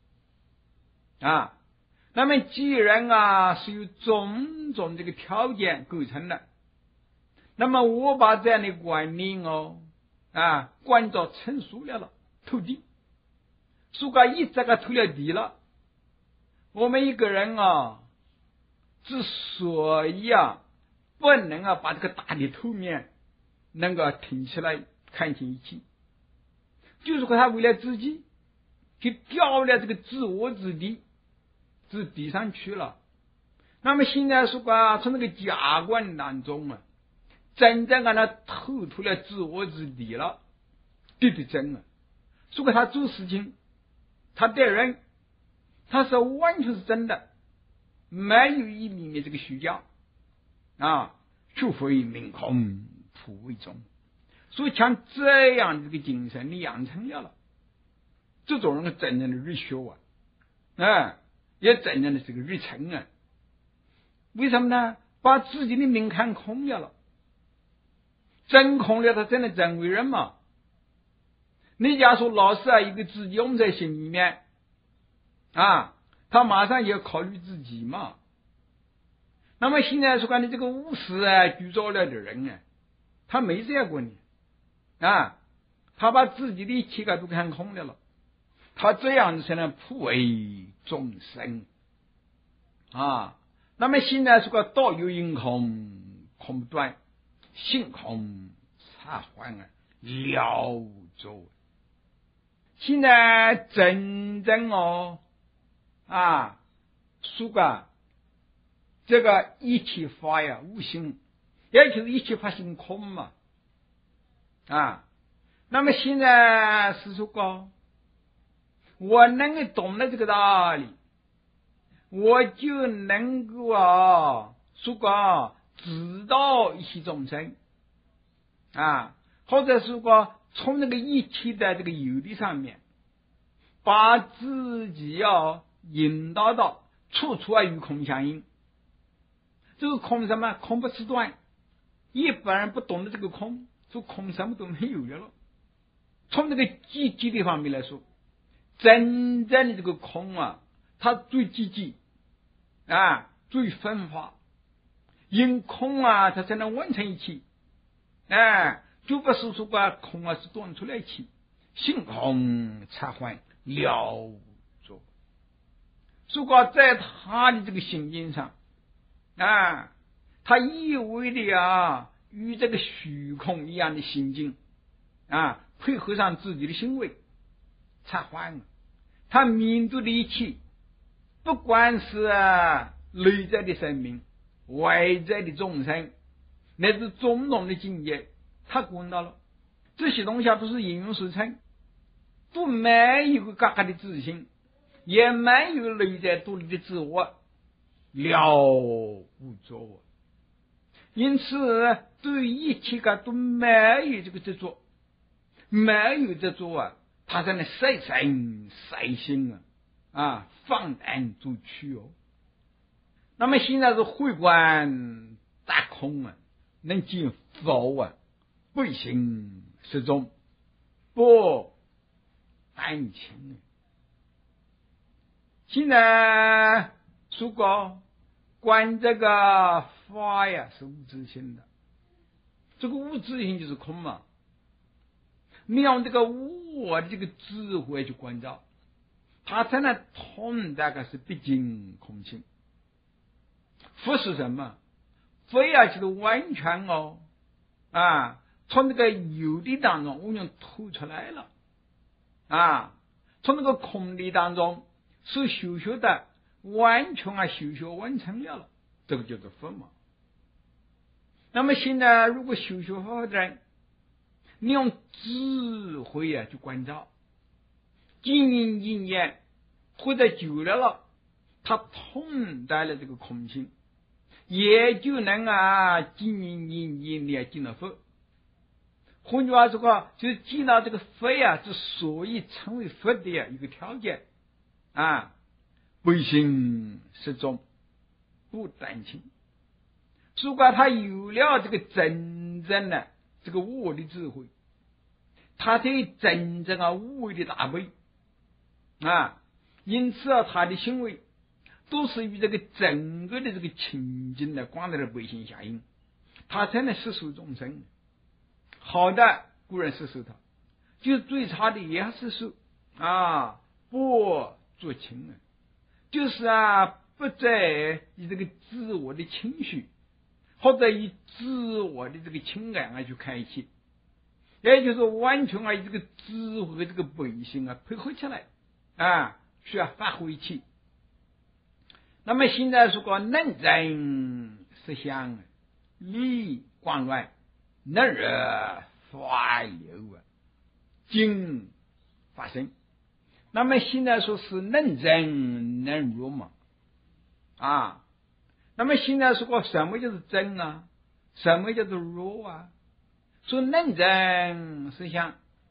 那么既然是由种种这个条件构成的，那么我把这样的观念观照成熟了透底。如果一这个透了底了，我们一个人之所以不能把这个大的透面能够挺起来看清一切，就是说他为了自己去掉了这个自我之地上去了。那么现在说从那个假观当中真正他透出了自我之地了，对的真如果他做事情，他对人，他是完全是真的，没有一米的这个虚假除非明空普为中。所以像这样这个精神你养成了这种人真正的日学也真正的这个日程为什么呢？把自己的命看空了，真空了，他真的真为人嘛？你假说老是一个自己用在心里面他马上也要考虑自己嘛。那么现在说你这个无事居着了的人他没这样过你他把自己的一切都看空了，他这样才能普为众生那么现在说道有因空，空不断，性空察幻了着。现在真正说这个一切法无性，也就是一切法性空嘛那么现在是说我能够懂得这个道理，我就能够说知道一些众生或者是说从那个一切的这个有的上面，把自己引导到处处啊与空相应。这个空什么？空不辞端，一般人不懂得这个空，说空什么都没有了。从这个积极的方面来说，真正的这个空啊，它最积极啊，最分化。因空啊，它才能完成一切。就不是说把空啊是端出来起，性空察幻了无作。如果在他的这个心境上他一味的与这个虚空一样的心境配合上自己的行为，察幻他面对的一切，不管是内在的生命，外在的众生，乃至种种的境界，他观到了这些东西都是应用实成，都没有个个的自信，也没有内在独立的自我，了无作。因此对于一切个都没有这个执着，没有执着他才能赛身赛心放胆做去那么现在是会观大空能见佛不行失踪，不安情。现在如果观这个法是无自性的，这个无自性就是空嘛。你用这个无我的这个智慧去关照，它才能通大概是毕竟空性。佛是什么？佛就是完全从这个有的当中我们吐出来了从这个空的当中是修学的完全修学完成了，这个叫做佛嘛。那么现在如果修学佛的人，你用智慧去关照，经营经验或者久了他通达了这个空性，也就能经营经验的进了佛。换句话说就是进到这个佛之所以成为佛的一个条件不行失踪，不担心。如果他有了这个真正的这个我的智慧，他才真正无为的大悲因此他的行为都是与这个整个的这个情境的广大的悲心相应，他才能施受众生。好的固然施受他，就是最差的也要施受不做情就是不再以这个自我的情绪或者以自我的这个情感去看一切，也就是完全以这个智慧这个本性配合起来需要发挥起。那么现在说过能真实相理广乱，能热法流经发生。那么现在说是能真能入嘛那么现在说过什么就是真什么叫做入说能真实相，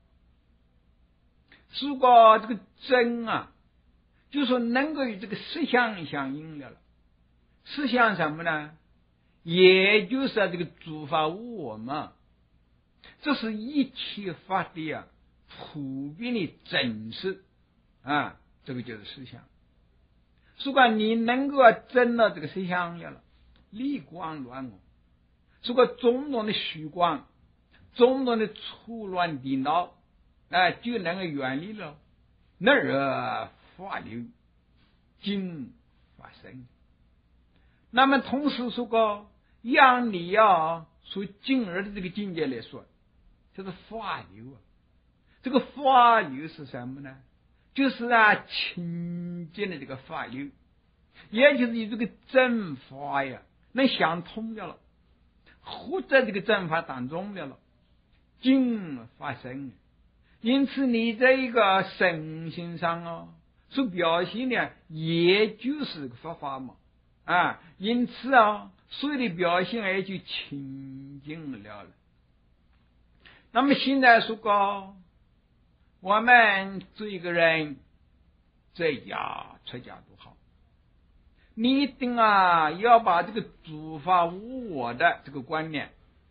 如果这个真就说能够与这个实相相应了。实相什么呢？也就是这个诸法无我嘛，这是一切法的普遍的真实这个就是实相。如果你能够真了这个实相了，理光乱如果种种的虚光，种种的错乱颠倒就能够远离了，那热法流经发生。那么同时说过让你所进而的这个境界来说，就是法流这个法流是什么呢？就是清净的这个法流，也就是以这个正法能相通的了，活在这个正法当中的了，经发生。因此你在一个身心上所表现的也就是个佛法嘛因此所有的表现也就清净了。那么现在说过我们做一个人在家出家都好，你一定要把这个诸法无我的这个观念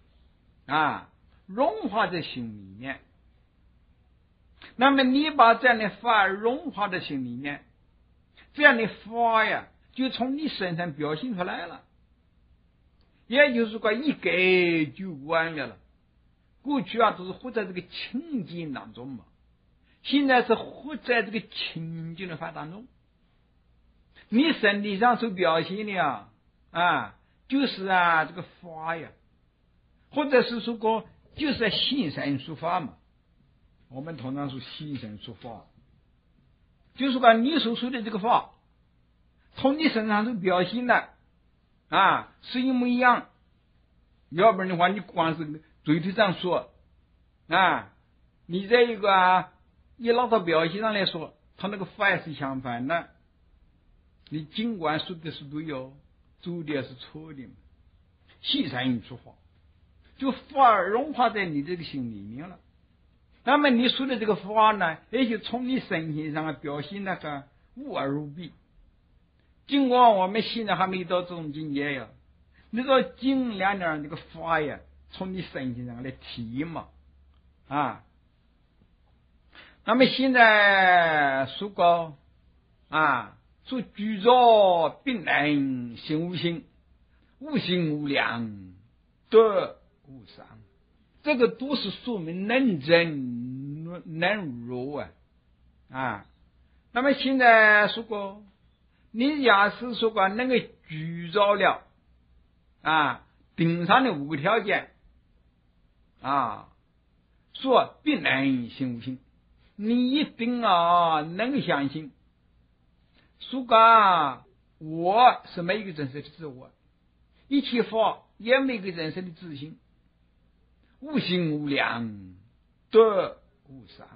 融化在心里面。那么你把这样的法融化在心里面，这样的法呀就从你身上表现出来了。也就是说一改就完了。过去都是活在这个情境当中嘛，现在是活在这个情境的法当中。你身体上所表现的就是这个法呀，或者是说就是心身说法嘛。我们通常说心身说法，就是说你所说的这个法从你身上所表现的是一模一样。要不然的话，你光是嘴头上说你这一个你拿到表现上来说，他那个法也是相反的。你尽管说的是对做的是错的，心身说法就法融化在你这个心里面了。那么你说的这个法呢，也就从你身心上表现那个无二无别。尽管我们现在还没到这种境界呀，你说尽量点这个法呀从你身心上来提嘛那么现在说过说具足并能心无心，无心无量得无伤，这个都是说明能真能入那么现在说过，你要是说过能够具足了顶上的5个条件说并能心无心，你一定能够相信说我是没有一个真实的自我，一切法也没有一个真实的自性，无心无量得无伤。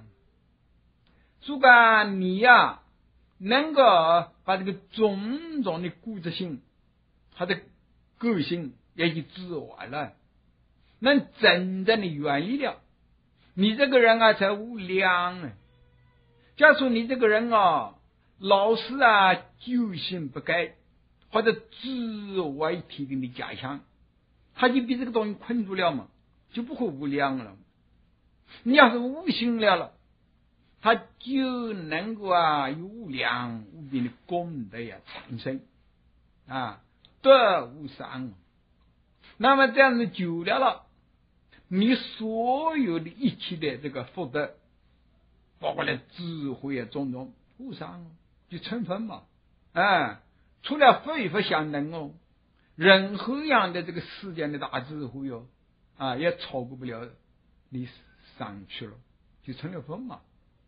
说你能够把这个种种的固执性，他的个性也就自我了，能真正的远离了，你这个人才无量。假如你这个人老是究竟不改，或者自我提供的假象，他就被这个东西困住了嘛，就不会无量了。你要是无心了，他就能够有无量无边的功德产生得无伤。那么这样子久了，你所有的一切的这个福德，包括了智慧种种无伤就成分嘛除了非佛相等任何样的这个世间的大智慧也超过不了你上去了，就成了佛嘛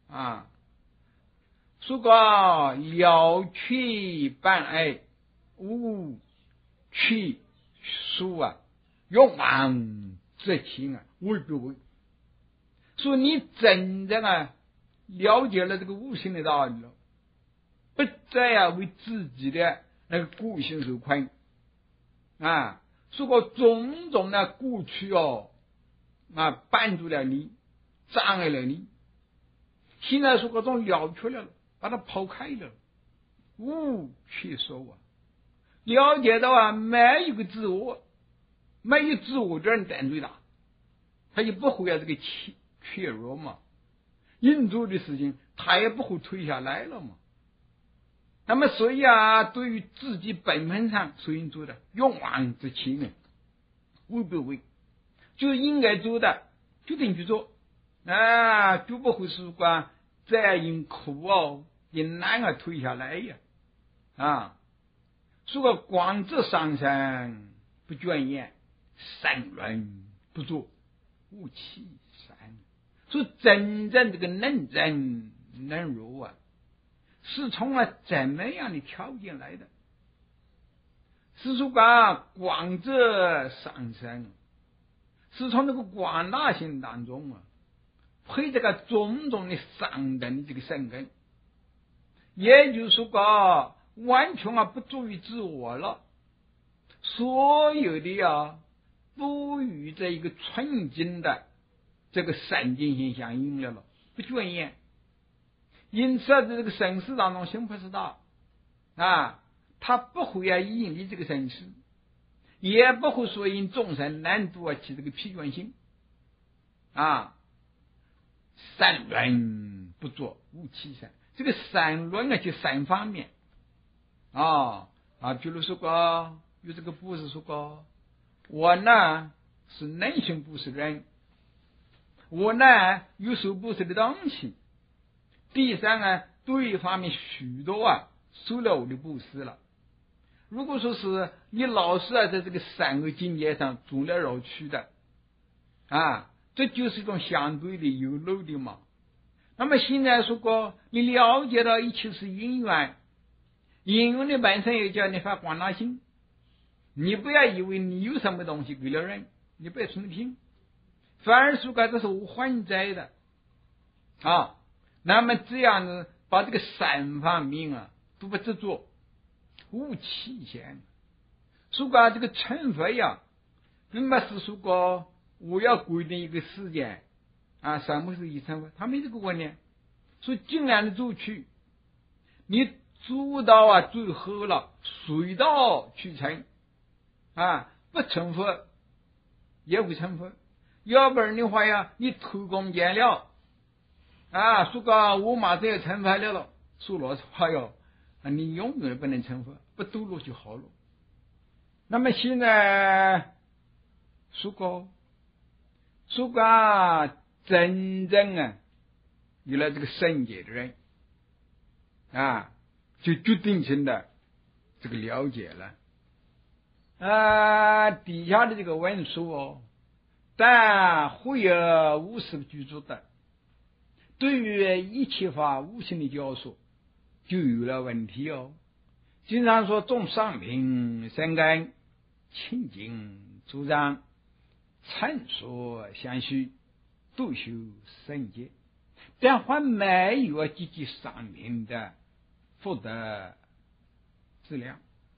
说过了却半爱，无去数勇往直前为不为。说你真正了解了这个无形的道理了，不再为自己的那个个性所困说过种种的过去绊住了你，障碍了你，现在说各种了却了，把它抛开了，无去数了解到没有一个自我，没有自我的人胆最大，他就不会这个怯弱嘛，应做的事情他也不会退下来了嘛。那么所以对于自己本分上所应做的勇往直前为不为，就应该做的就得去做就不会是再因苦因难退下来说个广智上升不倦言，善论不作，无欺善。说真正这个能真能入是从怎么样的条件来的？是说广智上升，是从这个广大性当中配这个种种的上等的这个生根，也就是说完全不注于自我了，所有的都与这一个纯净的这个善净性相应了，不倦言。 因此在这个生死当中，心菩萨道他不会引你这个生死，也不会说因众生难度起这个疲倦心三轮不作无起善。这个三轮就三方面比如说过有这个布施说过，我呢是能行布施人，我呢有受布施的东西。第三对方面许多受了我的布施了。如果说是你老是在这个三个境界上走来绕去的这就是一种相对的有漏的嘛。那么现在说过，你了解到一切是因缘，因缘的本身也叫你发广大心。你不要以为你有什么东西给了人，你不要存心，反而说过这是无还债的那么这样呢，把这个三方面都不执着，无期限。说过这个成佛那么是说过我要规定一个时间什么时候一成佛，他没这个观念，所以尽量的走去，你走到最后了，水到渠成不成佛也会成佛。要不然的话你偷工减料说个我马上要成佛了，说老实话你永远不能成佛，不堕落就好了。那么现在说个真正有了这个圣洁的人就决定性的这个了解了底下的这个文书但会有无始居住的，对于一切法无性的教授就有了问题经常说种上品生根，清净主张，参说相续，度修圣洁，但还没有积极上品的福德质量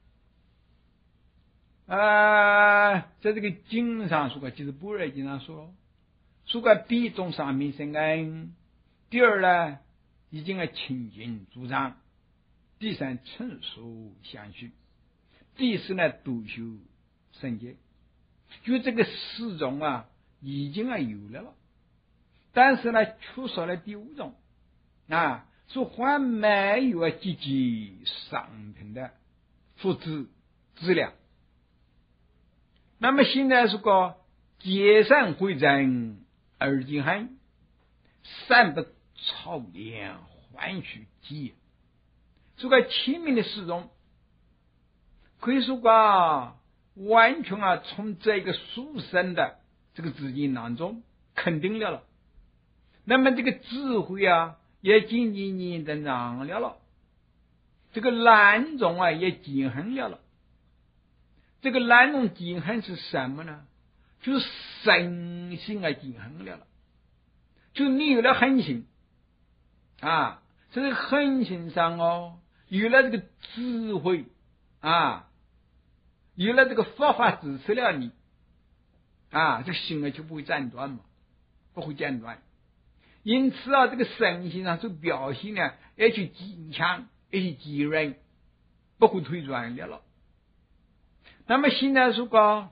在这个经上说过，就是般若经上说过第一种上品生根，第二呢已经清净主张，第三成熟相续，第四呢度修圣洁。就这个四种已经有了，但是呢缺少了第五种说还没有积极上品的福祉质量。那么现在说过结善回正而今恨，善不操练欢喜记，说个前面的四种可以说过完全从这个殊胜的这个资金当中肯定了。那么这个智慧也渐渐的长了，这个难种也减衡了。这个难种减衡是什么呢？就是身心减衡了，就你有了恒心这个恒心上有了这个智慧有了这个佛法支持了你这个心就不会斩断嘛，不会间断。因此这个身心上所表现呢也去坚强，也去坚韧，不会退转了。那么现在说过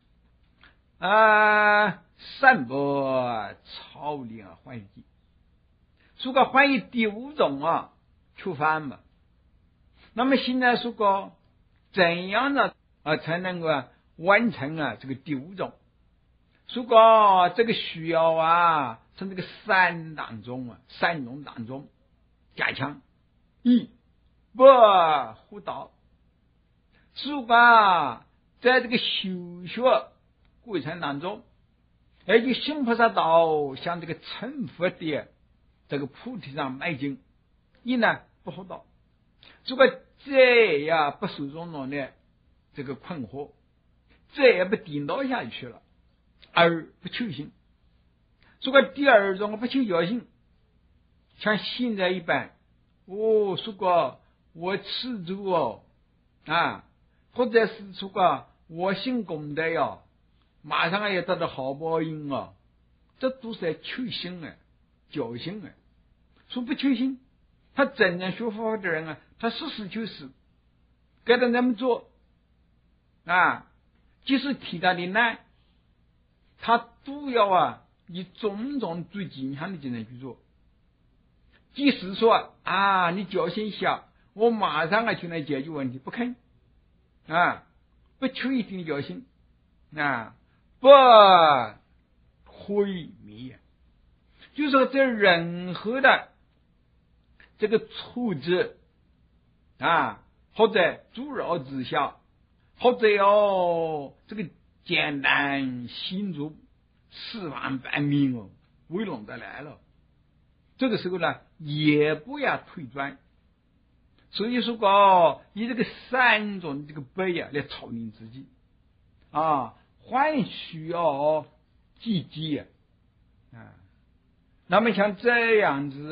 善不操练欢喜，说过欢喜第五种出发嘛。那么现在说过怎样的才能够完成这个第五种？说过这个需要从这个三种当中加强。一不护道，说过在这个修学过程当中，而且行菩萨道向这个成佛的这个菩提上迈进。一呢不护道，说过这也不受中农的这个困惑，这也不颠倒下去了，而不求行。说过第二种不求教行，像现在一般说过我吃住或者是说过我行功德马上要得到好报应这都是求行教行说不求行， 他真正学佛法的人啊，他实事求是，该他那么做啊。即使替他的难，他都要以种种最近向的精神去做。即使说你叫醒下，我马上去来解决问题，不肯不求一定的叫醒不毁灭。就说在任何的这个处置或者阻扰之下，或者这个艰难辛苦4万半命围拢的来了，这个时候呢也不要退转。所以说以这个3种这个悲来操练自己还需要积极那么像这样子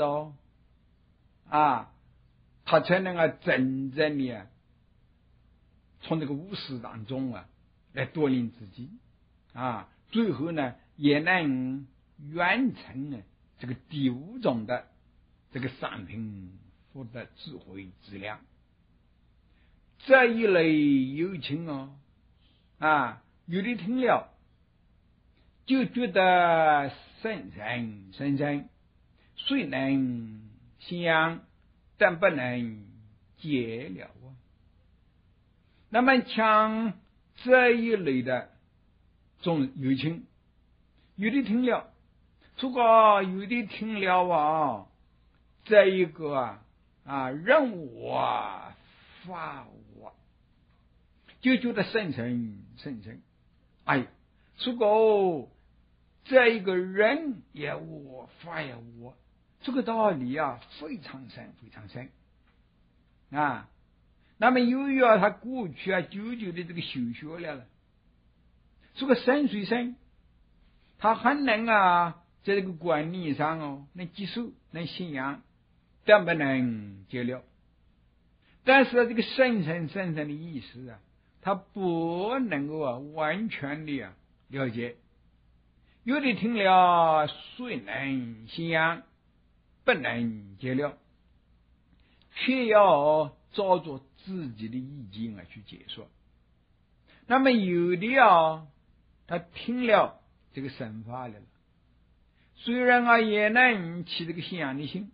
他才能真正的从这个五识当中来锻炼自己最后呢也能完成这个第5种的这个三品佛的智慧质量。这一类有情有的听了就觉得深深，虽能信仰，但不能解了那么像这一类的种有情，有的听了，如果有的听了这一个人我法我，就觉得深深，如果这一个人也我法也我，这个道理非常深那么由于他过去久久的这个修学了这个深虽深，他很能在这个观念上能接受，能信仰，但不能解了。但是这个深深的意思他不能够完全的了解。有的听了虽能信仰，不能解了，却要照着自己的意见去解说。那么有的他听了这个神法了，虽然也能起这个信仰的心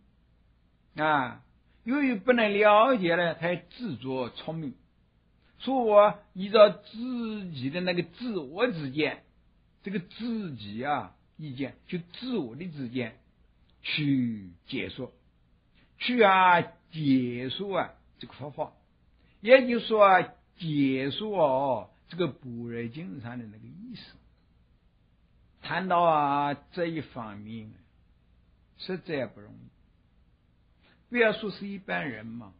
由于不能了解了，他自作聪明，说依照自己的那个自我之见，这个自己意见，就自我的之见去解说，去解说这个佛法，也就是说解说这个般若经上的那个意思。谈到这一方面实在不容易，不要说是一般人嘛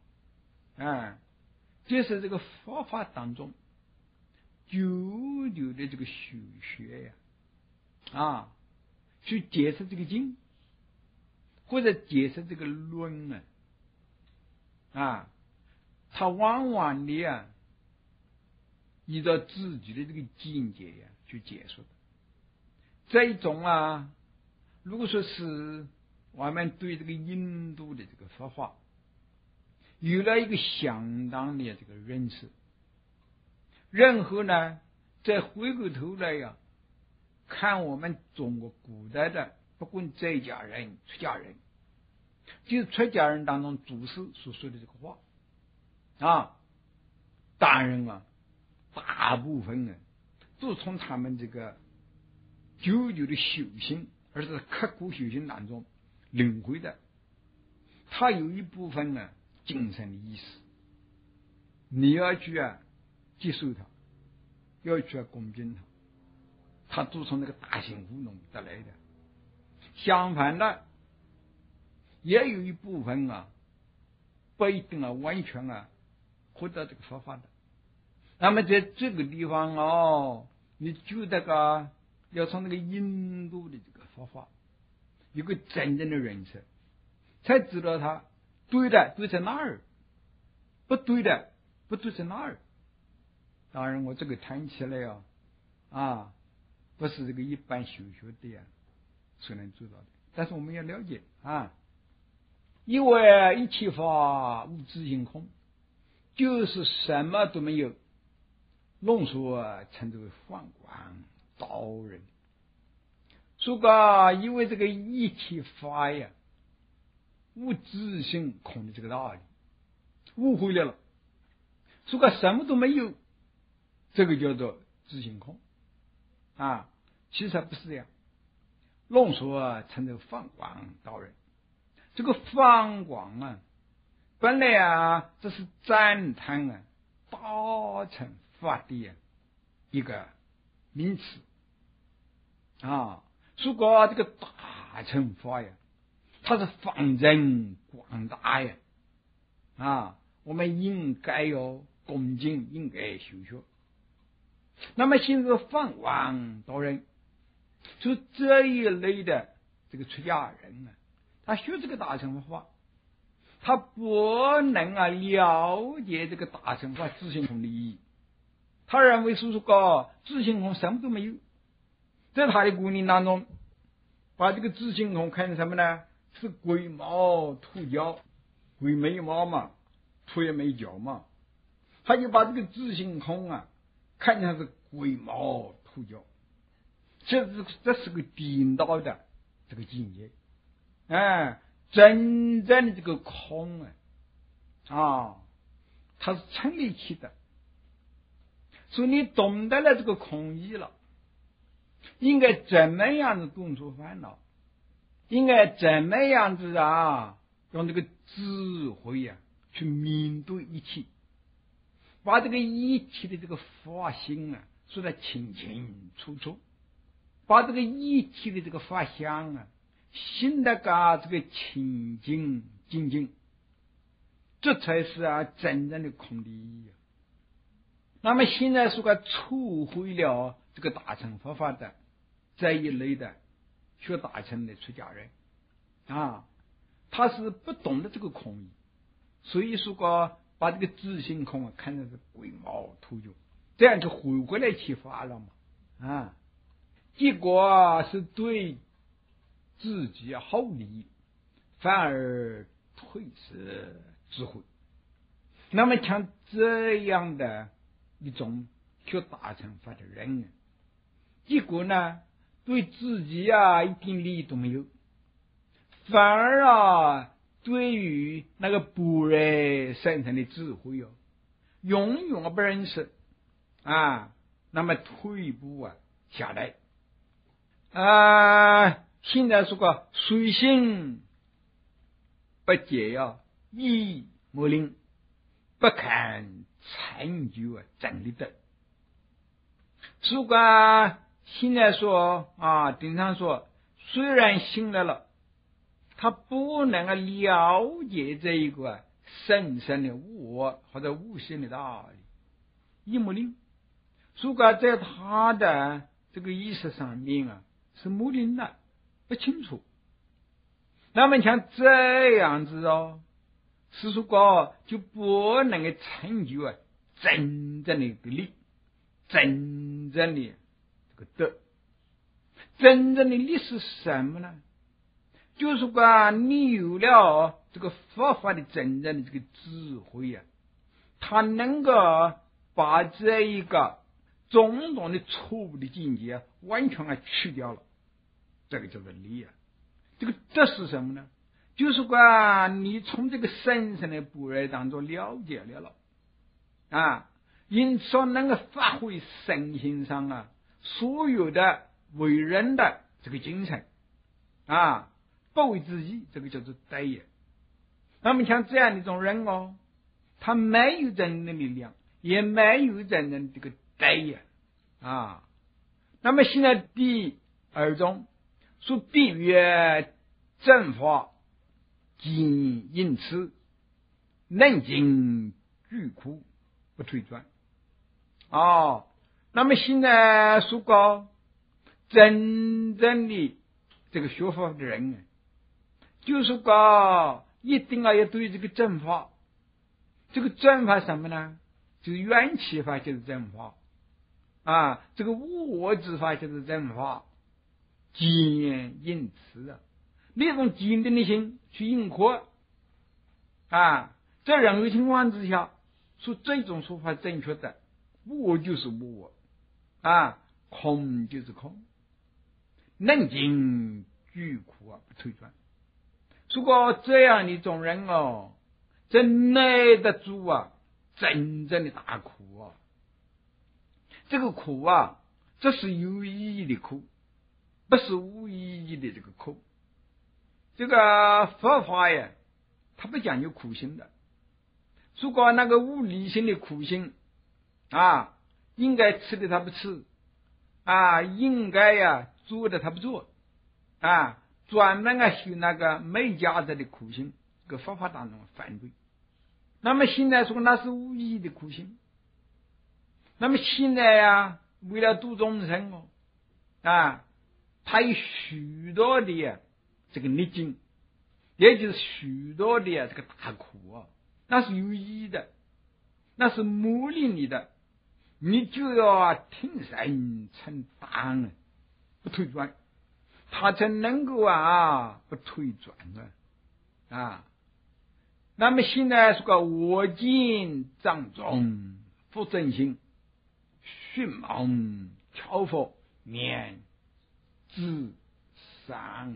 就是这个佛法当中久久的这个修学去解释这个经，或者解释这个论他往往的依照自己的这个境界去解说的。这一种如果说是我们对这个印度的这个佛法有了一个相当的这个认识，任何呢再回过头来看我们中国古代的不管在家人出家人，就是出家人当中祖师所说的这个话当然大部分都从他们这个久久的修行，而是刻苦修行当中领会的。他有一部分精神的意思，你要去接受它，要去恭敬它都从那个大幸福中得来的。相反的，也有一部分不一定完全获得这个佛法的。那么在这个地方你觉得要从那个印度的这个佛法有个真正的认识，才知道它对的对在哪儿，不对的不对在哪儿。当然我这个谈起来不是这个一般修学的所能做到的，但是我们要了解因为一切法无自性空，就是什么都没有。龙树称之为放光道人。所以因为这个一切法呀无自性空的这个道理误会了，所以什么都没有，这个叫做自性空啊。其实不是这样。龙树称之为放光道人。这个放光本来这是赞叹大乘法的一个名词如果这个大乘法呀，它是放任广大呀我们应该恭敬，应该修学。那么现在放光道人，就这一类的这个出家人他学这个大乘法，他不能了解这个大乘法自性空的意义。他认为是说自性空什么都没有，在他的观念当中，把这个自性空看成什么呢？是龟毛兔角，龟没毛嘛，兔也没角嘛，他就把这个自性空看成是龟毛兔角，这是个颠倒的这个境界。真正的这个空它是成立起的。所以你懂得了这个空义了，应该怎么样子动除烦恼，应该怎么样子用这个智慧去面对一切，把这个一切的这个法性说得清清楚楚，把这个一切的这个法相信得这个清净净净，这才是真正的空的意义。那么现在说触毁了这个大乘佛法的这一类的学大乘的出家人他是不懂得这个空义，所以说把这个自性空看成是龟毛兔角，这样就毁回来起法了嘛结果是对自己好利益，反而退失智慧。那么像这样的一种学大乘法的人结果呢，对自己一点利益都没有，反而对于那个般若深层的智慧永远不认识那么退一步下来现在说随心不解意莫令，不堪成就真理德。如果现在说经常说，虽然醒来了，他不能了解这一个深深的无我或者无性的道理，意莫令。如果在他的这个意识上面是目定的，不清楚。那么像这样子是说就不能够成就真正的一个理，真正的这个德。真正的理是什么呢？就是说你有了这个佛法的真正的这个智慧他能够把这一个种种的错误的境界完全去掉了，这个叫做理这个德是什么呢？就是说你从这个深深的般若当中了解了因此能够发挥身心上所有的为人的这个精神不为自己，这个叫做德也。那么像这样的一种人他没有真正的力量，也没有真正的这个德也那么现在第二种说必曰正法今因此能经巨苦不退转那么现在说真正的这个学法的人就是一定要对这个正法，这个正法什么呢？就是缘起法就是正法这个无我之法就是正法，坚因此那种坚定的心去应和在任何情况之下，说这种说法正确的，我就是我，空就是空，能尽巨苦不退转。如果这样的一种人真耐得住真正的大苦这个苦这是有意义的苦，不是无意义的这个苦。这个佛法呀，它不讲究苦心的。如果那个无理性的苦心应该吃的他不吃应该做的他不做专门修那个没价值的苦心，这个佛法当中反对。那么现在说那是无意义的苦心。那么现在为了度众生他有许多的这个逆境，也就是许多的这个大苦那是有意义的，那是磨练你的，你就要挺身承担不退转，他才能够不退转那么现在说个我见障中不正心，迅猛挑佛免自伤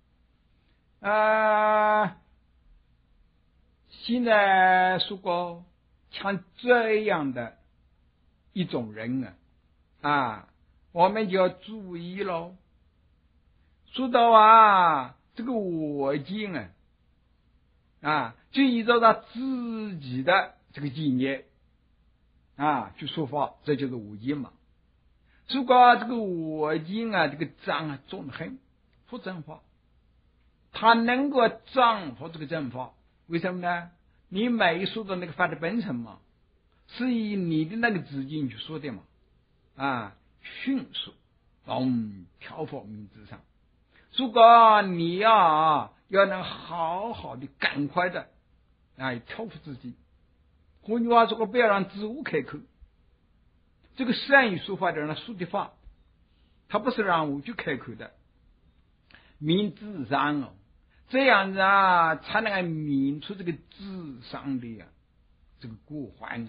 现在说过像这样的一种人我们就要注意咯。说到这个我见就依照他自己的这个经验去说法，这就是我见嘛。如果这个我见这个障重得很，不正法，他能够掌握这个正法，为什么呢？你没说到那个法的本身嘛，是以你的那个资金去说的嘛迅速挑佛名字上。如果你要能好好的赶快的挑佛自己，换句话说，不要让自我开口。这个善于说法的人说的话，他不是让我去开口的，明智商这样子才能免除这个智商的这个过患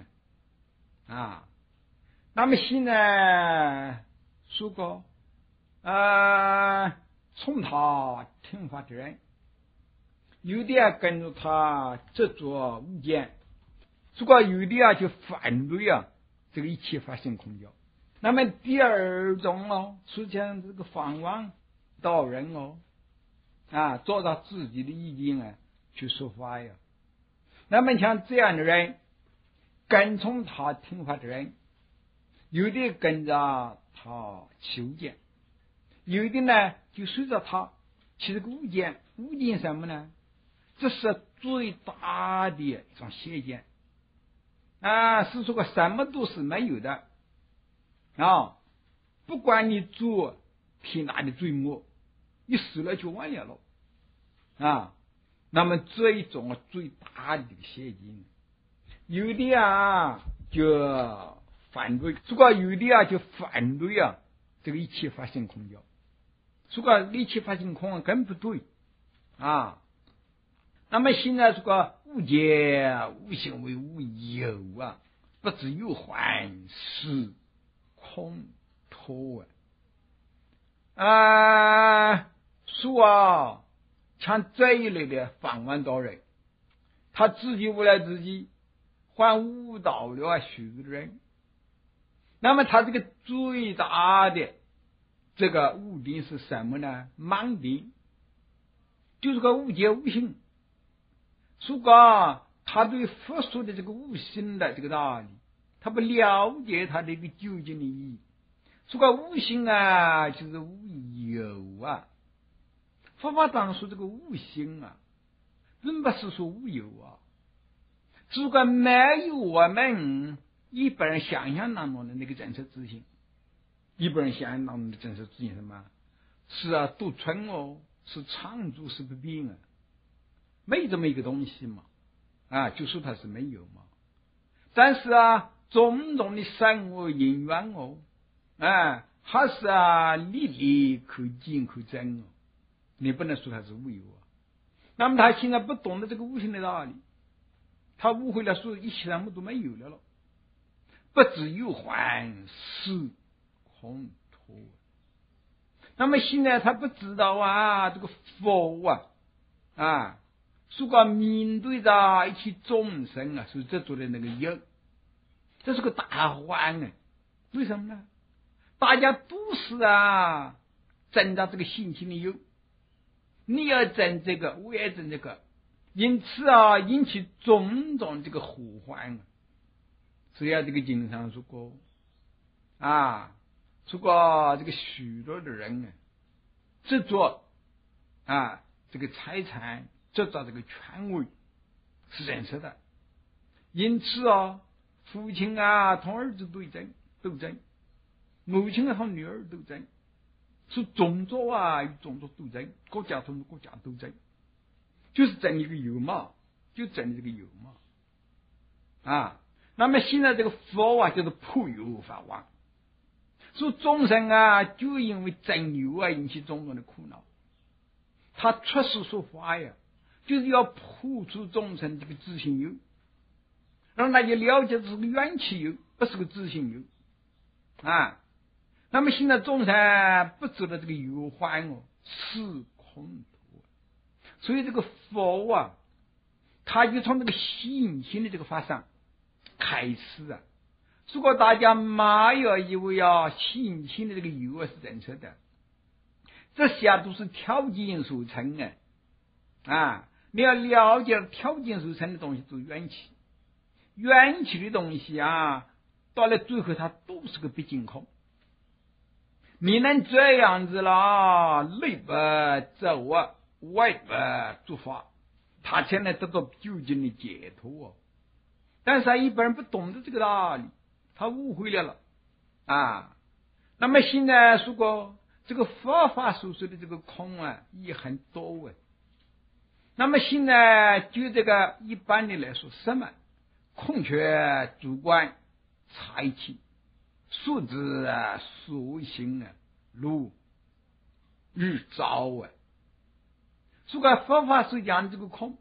那么现在说过从他听法的人，有的跟着他执着无间，如果有的就反对这个一切法性空教。那么第二种实际上这个放光道人照他自己的意见去说法那么像这样的人，跟从他听法的人，有的跟着他求见，有的呢就随着他去这个误见。误见什么呢？这是最大的一种邪见是说什么都是没有的不管你做天大的罪恶，你死了就完了那么这一种最大的邪见，有的就反对，如果有的就反对这个一切法性空教。如果一切法性空更不对那么现在这个无见无行为无有不知有还是空脱说像这一类的反万道人，他自己为了自己还误导了许多人，那么他这个最大的这个误定是什么呢？盲定，就是个无见无行。如果他对佛说的这个无行的这个道理，他不了解他的一个究竟的意义。如果无行就是无有佛法当中说这个无行并不是说无有如果没有我们一般人想象当中的那个真实自性，一般人想象当中的真实自性什么？是独存是常住，是不变没这么一个东西嘛就说它是没有嘛。但是种种的善恶因缘还是历历可见可证你不能说它是无有那么他现在不懂得这个无形的道理， 他误会了，所以一切什么都没有了，不知有还是空脱。那么现在他不知道啊，这个佛如果面对着一切众生啊，所以这做的那个有，这是个大患啊。为什么呢？大家都是争着这个性情的有，你要争这个，我也争这个，因此引起种种这个祸患。只要这个经上说过说过这个许多的人执着这个财产，执着这个权威是认识的，因此父亲同儿子斗争，母亲和女儿斗争，是种族与种族斗争，国家同国家斗争，就是争一个有嘛，就争这个有嘛那么现在这个佛就是破有法王，说众生就因为争有引起种种的苦恼。他出世说法就是要破除众生这个自性有，让大家了解这是个缘起有，不是个自性有那么现在众生不知道这个有还是空脱，所以这个佛他就从这个信心的这个法上开始如果大家没有以为信心的这个有是认识的，这些都是条件所成你要了解条件所成的东西，都缘起，缘起的东西到了最后它都是个毕竟空。你能这样子了，内不走外不做法，他才能得到究竟的解脱但是一般人不懂得这个道理，他误会了那么现在如果这个佛法所说的这个空也很多那么现在就这个一般的来说，什么空缺主观财气素质属性如日照如果佛法所讲这个空，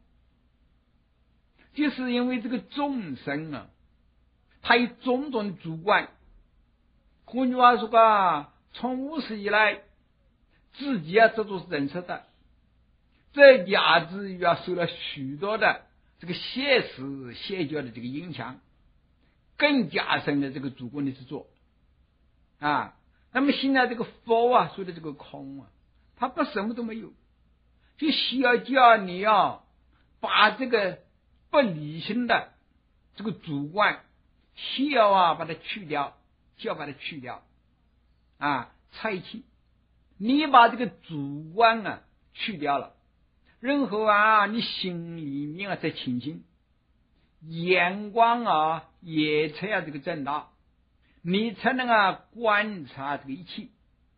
就是因为这个众生他有种种的主观，换句话说从无始以来自己这都是认识的，再加之于受了许多的这个邪识邪教的这个影响，更加深了这个主观的执着那么现在这个佛说的这个空它不什么都没有，就需要叫你把这个不理性的这个主观需要把它去掉，需要把它去掉猜忌，你把这个主观去掉了，然后你心里面再清醒，眼光也才这个正大，你才能观察这个一切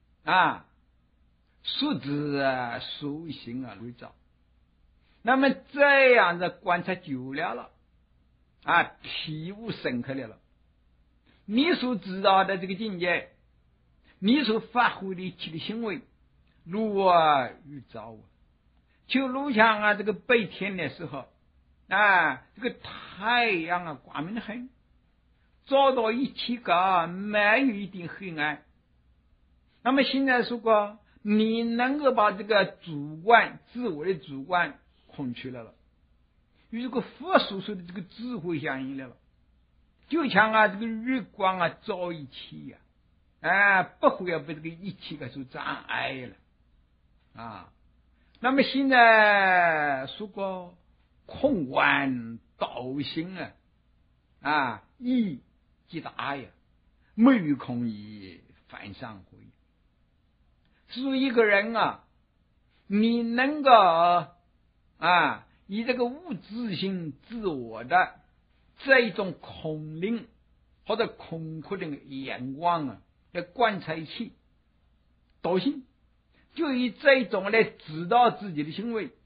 素质属性为照。那么这样的观察久了体悟深刻了，你所知道的这个境界，你所发挥的一切的行为如预兆就如像这个白天的时候这个太阳光明很，照到一切没有一点黑暗。那么现在如果你能够把这个主观自我的主观空去了，与这个佛所说的这个智慧相应了，就像这个日光照一切不会要被这个一切所障碍了那么现在如果空观道心意极大没有空意反上回。所以一个人你能够以这个无自性自我的这一种空灵或者空阔的眼光来观察一切道心，就以这种来指导自己的行为，